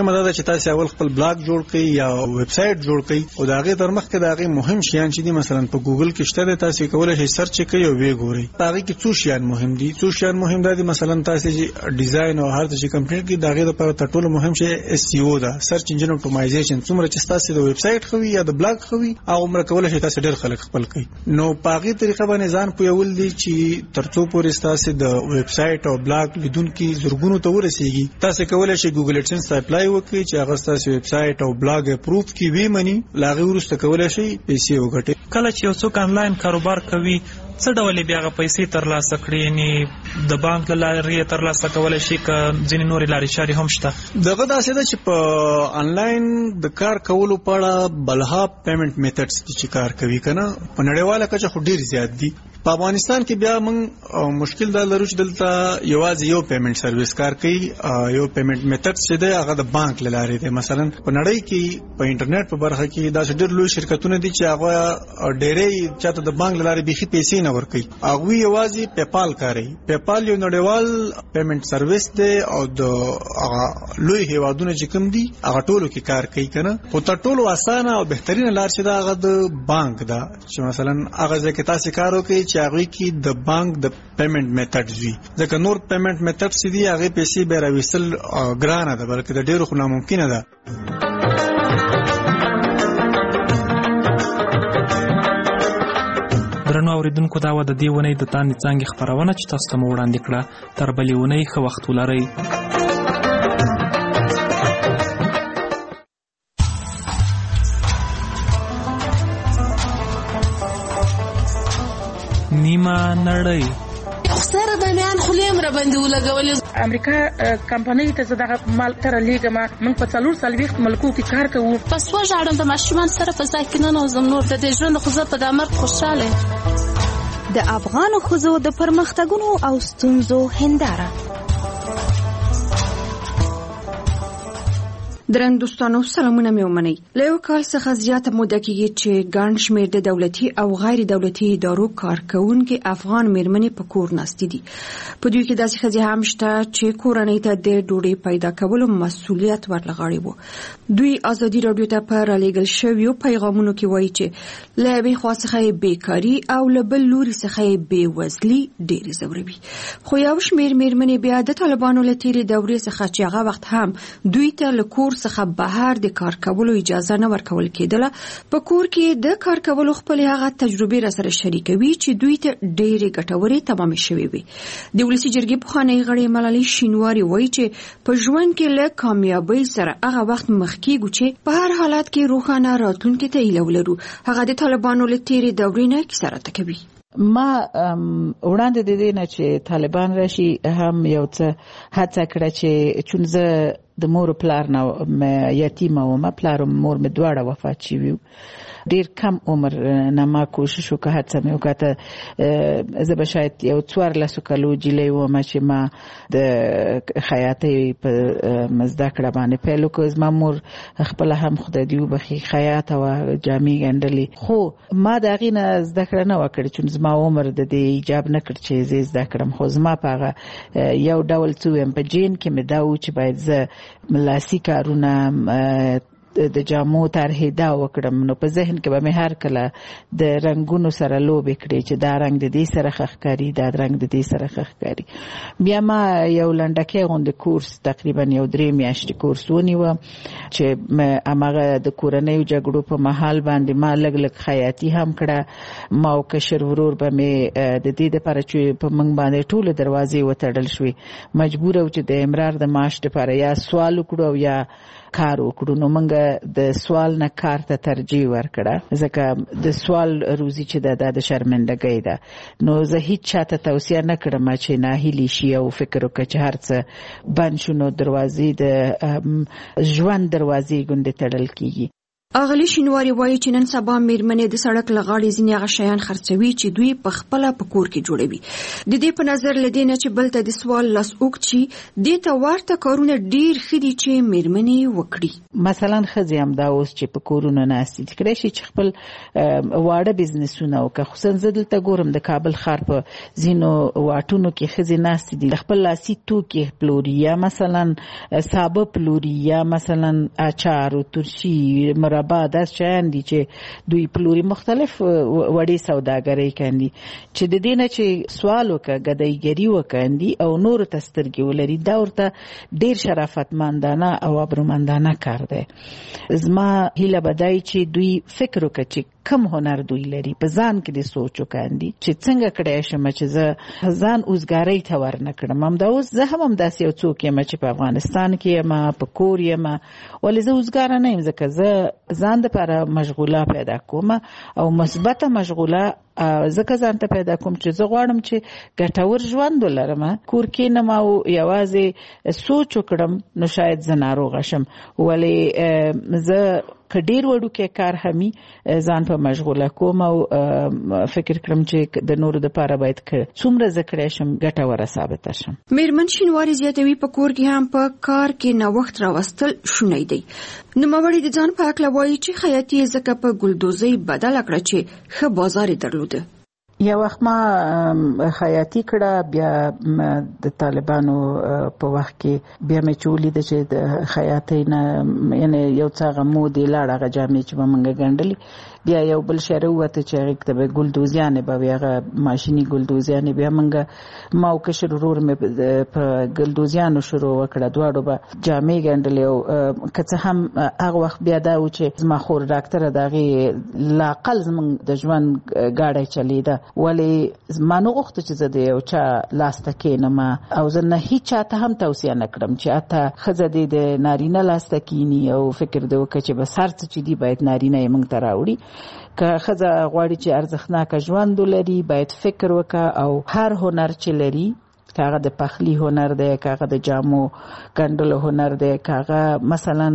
تاسو اول خپل بلاګ جوړ کړئ یا ویب سټ جوړ کړئ او دا غي تر مخ کې دا غي مهم شیان چې دي مثلا په ګوګل کې شته تاسو کولای شئ سرچ کړئ او وی ګورئ هغه کې څو شیان مهم دي دي مثلا تاسو چې ډیزاین او هر څه کمپلیټ کړئ دا غي لپاره تر ټولو مهم شی SEO دا سرچ انجن اپټیمایزیشن څومره چې تاسو د ویب سټ خوي یا د بلاګ خوي او عمر کولای شئ تاسو ډېر خلک خپل کړئ نو په هغه طریقه باندې ځان پویول دي چې ترڅو پورې تاسو د ویب سټ او بلاګ لیدونکو زرګونو ته ورسیږي تاسو کولای شئ ګوګل ایډسنس ته اپلای وکړئ چې هغه تاسو ویب سټ او بلاګ اپروف کی وی منی لاغه ورسته کولای شئ پیسې وګټئ کله چې یو څوک آنلاین کاروبار کوي څه ډول بیا غو پیسې ترلاسه کړي یعنی د بانک لارې ترلاسه کولای شي ک ځینې نورې لارې چارې هم شته دغه داسې ده چې په آنلاین د کار کولو په اړه بلها پیمنٹ میتھډز چې کار کوي کنه په نړیواله کچه خو ډیر زیات دي په افغانستان کې بیا موږ مشکل دا لرو چې دلته یوازې یو پیمنٹ سرویس کار کوي یو پیمنٹ میتھډ چې دی هغه د بانک لارې دی مثلا په نړۍ کې په انټرنیټ په برخه کې دا ډېر لوی شرکتونه دي چې هغه ډېرې چاته د بانک لارې بيخي پیسې نه ورکوي هغه یوازې پیپال کاروي پیپال یو نړیوال پیمنٹ سرویس دی او د هغه لوی هیوادونو چې کوم دي هغه ټولو کې کار کوي کنه خو تر ټولو اسانه او بهترینه لار چې دا هغه د بانک دا چې مثلا هغه ځکه تاسو کار وکړئ چې هغه کې د بانک د پیمنٹ میتھډز وي ځکه نور پیمنٹ میتھډز دي هغه پیسې به راوېستل ګرانه ده بلکې د ډېرو خو ناممکنه ده درنو اوریدونکو دا و د دې ونې د تاندې څانګې خبرونه چې تاسو ته مو وړاندې کړه تر بلې ونې ښه وخت ولرئ نیمه نړۍ سره د میان خلیم را باندې ولګولې امریکا کمپنۍ ته دغه مال تر لیګما موږ په 440 ملکو کې کار کوو پس وژاړم د ماشومان سره په ځای کې نه نوزم نور د دې ژوند خو زه په دامر خوشاله د افغان ښځو د پرمختګونو او ستونزو هنداره درن دوستانو سلامونه مې ومنئ له یو کال څخه زیاته موده کېږي چې ګڼ شمېر د دولتي او غیر دولتي ادارو کارکوونکي افغان میرمنې په کور ناستې دي په دوی کې داسې ښځې هم شته چې کورنۍ ته د ډوډۍ پیدا کولو مسؤلیت ورلغاړی وو دوی ازادي راډیو ته په رالیږل شویو پیغامونو کې وایي چې له یوې خوا څخه یې بیکاري او له بل لوري څخه یې بېوزلي ډېرې ځوروي خو یو شمېر میرمنې بیا د طالبانو له تېرې دورې څخه چې هغه وخت هم دوی ته له کور څخه بهر د کار کولو اجازه نه ورکول کېدله په کور کې د کار کولو خپل هغه تجربې را سره شریکوي چې دوی ته ډېرې ګټورې تمامې شوې وي د ولسي جرګې پخوانی غړی ملالۍ شینواري وایي چې په ژوند کې له کامیابۍ سره هغه وخت مخ کېږو چې په هر حالت کې روښانه راتلونکي ته هیله ولرو هغه د طالبانو له تېرې دورې نه کیسه راته کوي ما وړاندې د دې نه چې طالبان راشي هم یو څه هڅه کړه چې چون زه د مور پلار نه یتیمه وم پلار او مور مې دواړه وفات شوي ډیر کم عمر نه ما کوشش وکړه هڅه مې وکړه زه به شاید یو 14 کالو جیلې وم چې ما د خیاطۍ په زده کړه باندې پیل وکړ زما مور خپل هم خدای دې وبخي خیاطه و جامې ګنډلې خو ما د هغې نه زده کړه نه وکړه چون زما عمر د دې ایجاب نه کړ چې زه زده کړم خو زما په هغه یو ډول څه ویم په جین کې مې دا و چې باید زه لاسي کارونه د جامو طرحې دا وکړم نو په ذهن کې به مې هر کله د رنګونو سره لوبې کړې چې دا رنګ د دې سره ښه ښکاري دا رنګ د دې سره ښه ښکاري بیا ما یو لنډکی غوندې کورس تقریبا یو 3 میاشتې کورس ونیوه چې هماغه د کورنیو جګړو په مهال باندې ما لږ لږ خیاطي هم کړه ما او کشر ورور به مې د دې دپاره چې په موږ باندې ټولې دروازې وتړل شوې مجبوره و چې د امرار د معاش دپاره یا سوال وکړو او یا کار وکړو نو موږ د سوال نه کار ته ترجیح ورکړه ځکه د سوال روزي چې د شرمندګۍ ده نو زه هیڅ چاته توصیه نه کړم چې ناهیلي شي او فکر وکړي چې هر څه بند شو نو دروازې د ژوند دروازې ګوندې تړل کیږي اغلی شینواری وایي چې نن سبا میرمنې د سړک لغاړې ځینې هغه شیان خرڅوي چې دوی په خپل په کور کې جوړوي. د دې په نظر لدې نه چې بل ته د سوال لاس اوږد شي دې ته ورته کارونه ډیر ښه دي چې میرمنې وکړي. مثلا ښځې هم دا اوس چې په کورونو ناستې دي کړی شي چې خپل واړه بزنسونه وکړي. خصوصا زه دلته ګورم د کابل ښار په ځینو واټونو کې ښځې ناستې دي خپل لاسي توکي پلوري، یا مثلا سابه پلوري، یا مثلا اچار او ترشي مربا، داس شیان دي چې دوی پلوري. مختلف وړې سوداګرۍ کوي چې د دې نه چې سوال وکړه ګدایګري وکړي او نور ته سترګې ولري، دا ورته ډیر شرافتمندانه او ابرومندانه کار دی. زما هیله به دا چې دوی فکر وکړي چې کم هنر دوی لري، په ځان کې د سوچ وکړي چې څنګه کړی شم چې زه ځان اوسګارۍ ته ورنه کړم. همدا اوس زه هم همداسې یو څوک یم چې په افغانستان کې یم، په کور یم، ولې زه اوسګاره نه یم ځکه زه ځان دپاره مشغوله پیدا کوم او مثبته مشغوله ځکه ځان ته پیدا کوم چې زه غواړم چې ګټور ژوند ولرم. کور کښېنم او یوازې سوچ وکړم نو شاید زه ناروغه شم، ولې زه که ډیر وړوکی کار همي ځان په مشغوله کوم او فکر کړم چې د نورو دپاره باید څومره زه کړی شم ګټوره ثابته شم. میرمن شینواري زیاتوي په کور کې هم په کار کې نوښت راوستل شونی دی. نوموړې د ځان په هکله وایي چې خیاطي یې ځکه په ګلدوزۍ بدله کړه چې ښه بازار یې درلوده. یو وخت ما خیاطي کړه، بیا د طالبانو په وخت کې بیا مې چې ولیده چې د خیاطۍ نه یعنې یو څه هغه مودې لاړ، هغه جامې چې به موږ ګنډلې، بیا یو بل شی راووته چې هغې ته به ګلدوزیانې به وي، هغه ماشیني ګلدوزیانې. بیا موږ ما او کشر ورور مې په ګلدوزیانو شروع وکړه، دواړو به جامې ګنډلې. او که څه هم هغه وخت بیا دا و چې زما خور ډاکټره د هغې لاقل زموږ د ژوند ګاډی چلېده، ولې ما نه غوښته چې زه د یو چا لاسته کښېنم او زه نه هیچ چا ته هم توصیه نه کړم چې حتی ښځه دې د نارینه لاسته کښېني او فکر دې وکړه چې بس هر څه چې دي باید نارینه یې موږ ته راوړي. که ښځه غواړي چې ارزښتناکه ژوند ولري باید فکر وکړه او هر هنر چې لري، که هغه د پخلي هنر دی، که هغه د جامو ګنډلو هنر دی، که هغه مثلا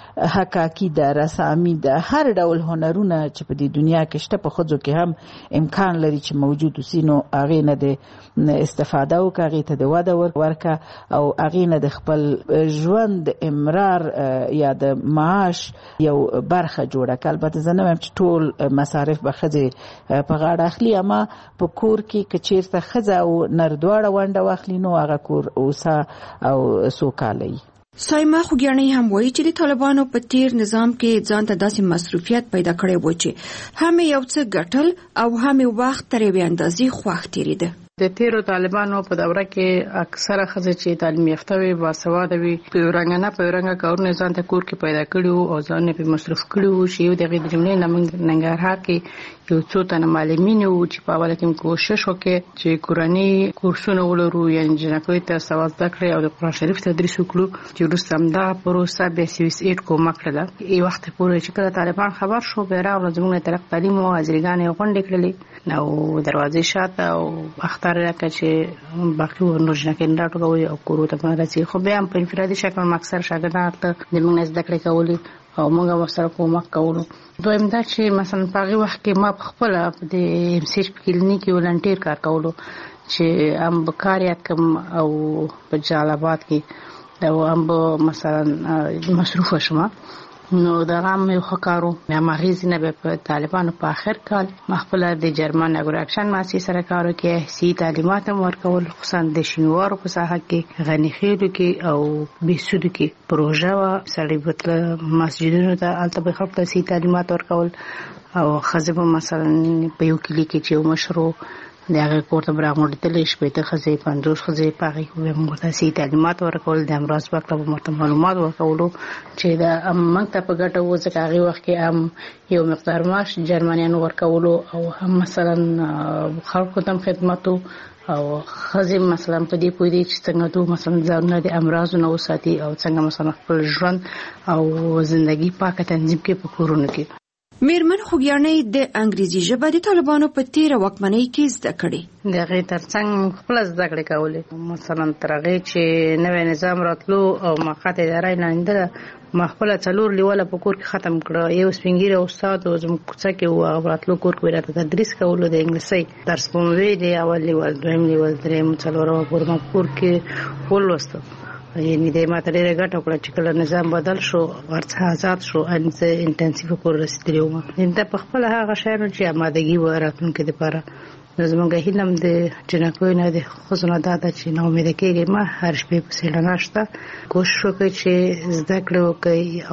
حکاکی ده، رسامي ده، هر ډول هنرونه چې په دې دنیا کې شته په ښځو کې هم امکان لري چې موجود وسي، نو هغې نه د استفاده وکړه، هغې ته د وده ورکړه او هغې نه د خپل ژوند امرار یا د معاش یو برخه جوړه کړه. البته زه نه وایم چې ټول مصارف به ښځې په غاړه اخلي، اما په کور کې که چېرته ښځه او نر دواړه ونډه واخلي نو هغه کور اوسه او سوکاله وي. سایما خوګیاڼۍ هم وایي چې د طالبانو په تیر نظام کې ځان ته داسې مصروفیت پیدا کړی و چې هم یو څه ګټل او هم وخت تر یوې اندازې خوښ تېرېده. د تیرو طالبانو په دوره کې اکثره ښځې چې تعلیم یافته وي، باسواده وي، په یو رنګه نه په یو رنګه کارونه ځان ته کور کې پیدا کړي وو او ځان یې پرې مصروف کړي وو. چې یو د هغې د جملې نه موږ ننګرهار کې یو څو تنه معلمین وو چې په اوله کې کوشش وکړي چې کورني کورسونه ولرو، یعنې جنکیو ته سواد زده کړي او د قرآن شریف تدریس وکړو، چې وروسته همدغه پروسه بیا CVS8 کومک کړله. یو وخت پورې چې کله طالبان خبر شو، بیا راغله زموږ د طرق تعلیم او حاضرګانې یې غونډې کړلې او دروازې شاته او اختر راکړه چې باقي نور جنکیان راټولوي او کورو ته راځي. خو بیا هم په انفرادي شکل اکثر شاګردان ته د موږ نه زده کړې کولې او موږ ورسره کومک کولو. دویم دا چې مثلا په هغې وخت کې ما پخپله د MCH په کلینیک کې ولنټیر کار کولو چې هم به کار یاد کړم او په جلال آباد کې او هم به مثلا مصروفه شوم. نو دغه هم یو ښه کار و. بیا هم هغې ځینه بیا په طالبانو په آخر کال ما خپله د جرمن اګرو اکشن مؤسسې سره کار وکړی، صحي تعلیمات هم ورکول، خصوصا د شینوارو په ساحه کې، غنیخېلو کې او بهسودو کې پروژه وه. سړی به تله مسجدونو ته، هلته به خلکو ته صحي تعلیمات ورکول او ښځې به مثلا په یو کلي کې چې یو مشر و د هغې کور ته به راغونډېدلې، شپېته ښځې 50 ښځې په هغې کې به موږ ورته صحي تعلیمات ورکول، د امراض په هکله به ورته معلومات ورکولو چې دا موږ ته په ګټه و، ځکه هغې وخت کې هم یو مقدار معاش جرمنیانو ورکولو او هم مثلا خلکو ته هم خدمت و او ښځې مثلا په دې پوهېدې چې څنګه دوی مثلا ځانونه د امراضو نه وساتي او څنګه مثلا خپل ژوند او زندګي پاکه تنظیم کړي په کورونو کې. میرمن خوګیانۍ د انګریزي ژبه د طالبانو په تیره واکمنۍ کې زده کړې. د هغې ترڅنګ خپله زده کړې کولې، مثلا تر هغې چې نوی نظام راتلو او موقت اداره یې لاندې ما خپله 4 لیوله په کور کې ختم کړه. یو سپین ږیری استاد زموږ کوڅه کې و، هغه راتلو کور کې راته تدریس کولو د انګلیسۍ درس به مې ویلې، اول لیول، دویم لیول، درېیم، څلورمه پورې ما کور کې ولوستل. یعنې د ما ته ډېره ګټه وکړه چې کله نظام بدل شو، هر څه آزاد شو، زه انټنسیفه پورې رسېدلې وم. دا په خپله هغه شیانو چې امادګي وه راتلونکي دپاره. نو زموږ هیله هم د جنکیو نه د ښځو نه دا ده چې ناامیده کېږئ مه، هر شپې پسې رڼا شته، کوشش وکړئ چې زده کړې وکړئ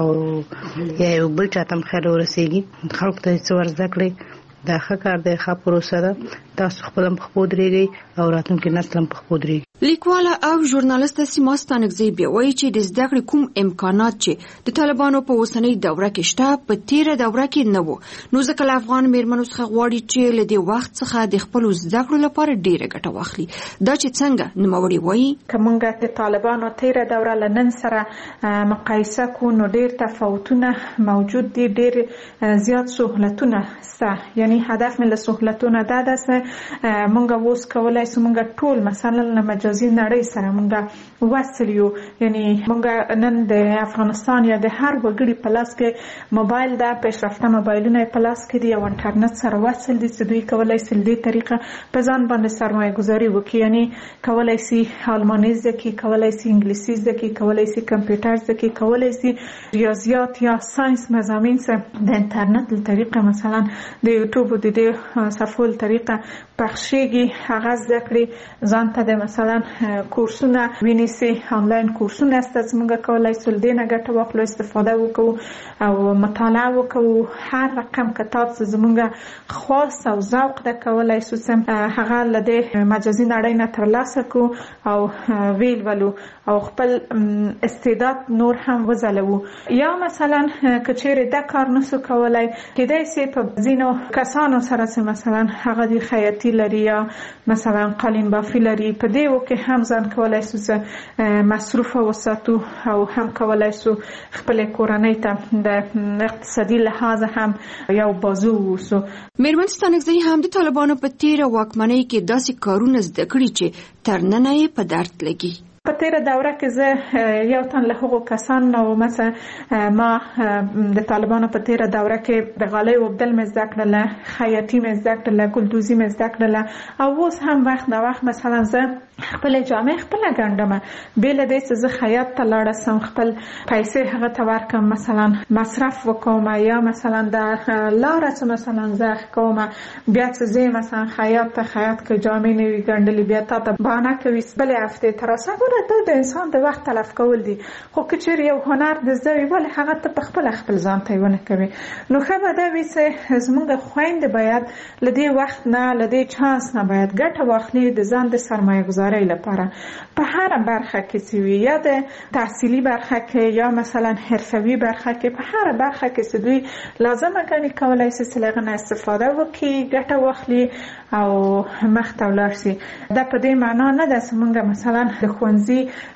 او یا یو بل چاته هم خیر ورسېږي، خلکو ته څه ور زده کړئ. دا ښه کار دی، ښه پروسه ده. تاسو خپل هم په خپو درېږئ او راتلونکي نسل هم په خپو درېږي. لیکواله او ژورنالسته سیما ستانکزی بیا وایي چې د زده کړې کوم امکانات چې د طالبانو په اوسنۍ دوره کې شته په تیره دوره کې نه وو. نو ځکه له افغان میرمنو څخه غواړي چې له دې وخت څخه د خپلو زده کړو لپاره ډېره ګټه واخلي. دا چې څنګه نوموړې وایي که موږ د طالبانو تیره دوره له نن سره مقایسه کړو نو ډېر تفاوتونه موجود دي، ډېر زیات سهولتونه شته. یعنی هدف مې له سهولتونه دا ده چې موږ اوس کولی شو موږ ټول مثلا له مجازي نړۍ سره موږ وصل یو. یعنی موږ نن د افغانستان یا د هر وګړي په لاس کې موبایل ده، پیشرفته موبایلونه په لاس کې دي او انټرنیټ سره وصل دي چې دوی کولی شي له دې طریقه په ځان باندې سرمایه ګذاري وکړي. یعنی کولی شي آلماني زده کړي، کولی شي انګلیسي زده کړي، کولی شي کمپیوټر زده کړي، کولی شي ریاضیات یا ساینس مضامین سره د انټرنیټ له طریقه مثلا د یوټیوب د دې صفحو له طریقه پخشېږي، هغه زده کړي. ځان ته د مثلا کورسونه وینیسي، آنلاین کورسونه است چې موږ کولی شو له دې نه ګټه واخلو، استفاده وکړو او مطالعه وکړو. هر رقم کتاب چې زموږ خاص او ذوق ده کولی شو چې هغه له دې مجازي نړۍ نه ترلاسه کړو او ویل ولو او خپل استعداد نور هم وځلوو. یا مثلا که چیرې دا کار نسو کولی، کیدای شي په ځینو کسانو سره چې مثلا هغه د خیاطي لري یا مثلا قالین بافي لري، په دې کې هم ځان کولی شو چې مصروف وساتو او هم کولی شو خپل کورنۍ ته د اقتصادي لحاظ هم یو بازو ووسو. میرمن ستانکزی هم د طالبانو په تیره واکمنۍ کې داسې کارونه زده کړي چې تر ننه یې په درد لګي. په تیره دوره کې زه یو تن له هغو کسان نه وم چې ما د طالبانو په تیره دوره کې د غالۍ اوبدل مې زده کړله، خیاطي مې زده کړله، ګلدوزي مې زده کړله او اوس هم وخت نه وخت مثلا زه خپلې جامې خپله ګنډم. بې له دې چې زه خیاط ته لاړه سم، خپل پیسې هغه ته ورکړم، مثلا مصرف وکړم، یا مثلا د لاره چې مثلا زه کوم بیا چې زه مثلا خیاط ته خیاط کې جامې نه وي ګنډلې، بیا تا ته بهانه کوي بلې هفتې ته راسه. ګوره د انسان د وخت تلف کول دي، خو که چېرې یو هنر د زده وي ولې هغه ته په خپله خپل ځان ته یې ونه کوي. نو ښه به دا وي چې زموږ خویندې باید له دې وخت نه، له دې چانس نه باید ګټه واخلي د ځان د سرمایه ګذارۍ لپاره په هر برخه کې چې وي، یا د تحصیلي برخه کې یا مثلا حرفوي برخه کې، په هر برخه کې چې دوی لازمه ګڼي کولی شي چې له هغه نه استفاده وکړي، ګټه واخلي او مخ ته ولاړ شي. دا په دې معنا نه ده چې موږ مثلا د ښوونځي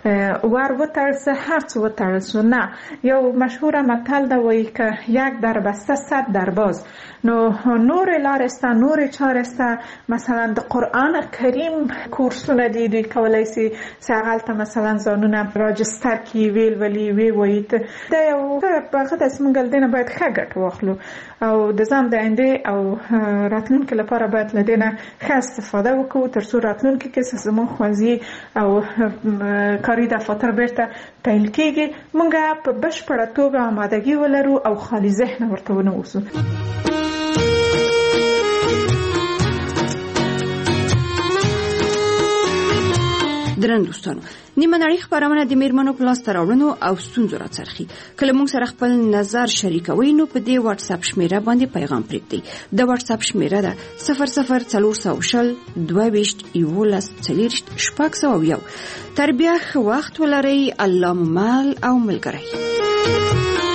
ور وتړل شو، هر څه وتړل شو. نه، یو مشهوره متل ده وایي که یک در بسته 100 در باز. نو نورې لارې شته، نورې چارې شته. مثلا د قرآن کریم کورسونه دي، دوی کولی شي چې هغلته مثلا ځانونه راجستر کړي، ویل ولي وی وایي. دا یو هغه ده چې موږ له دې نه باید ښه ګټه واخلو او د ځان د آینده او راتلونکي لپاره باید له دې نه ښه استفاده وکړو تر څو راتلونکي کې چې زموږ ښوونځي او کاري دفاتر بیرته پیل کېږي موږ په بشپړه توګه آمادګي ولرو او خالي ذهنه ورته ونه اوسو. درن دوستانو، نیمه نړۍ خبرونه د میرمنو په لاس راوړنو او ستونزو راڅرخي. کله موږ سره خپل نظر شریکوي نو په دې واتس اپ شمیره باندې پیغام پرېږدئ. د واتس اپ شمیره ده 0040 22 11 40 تر بیا ښه وخت ولرئ. الله مو مل او ملګری.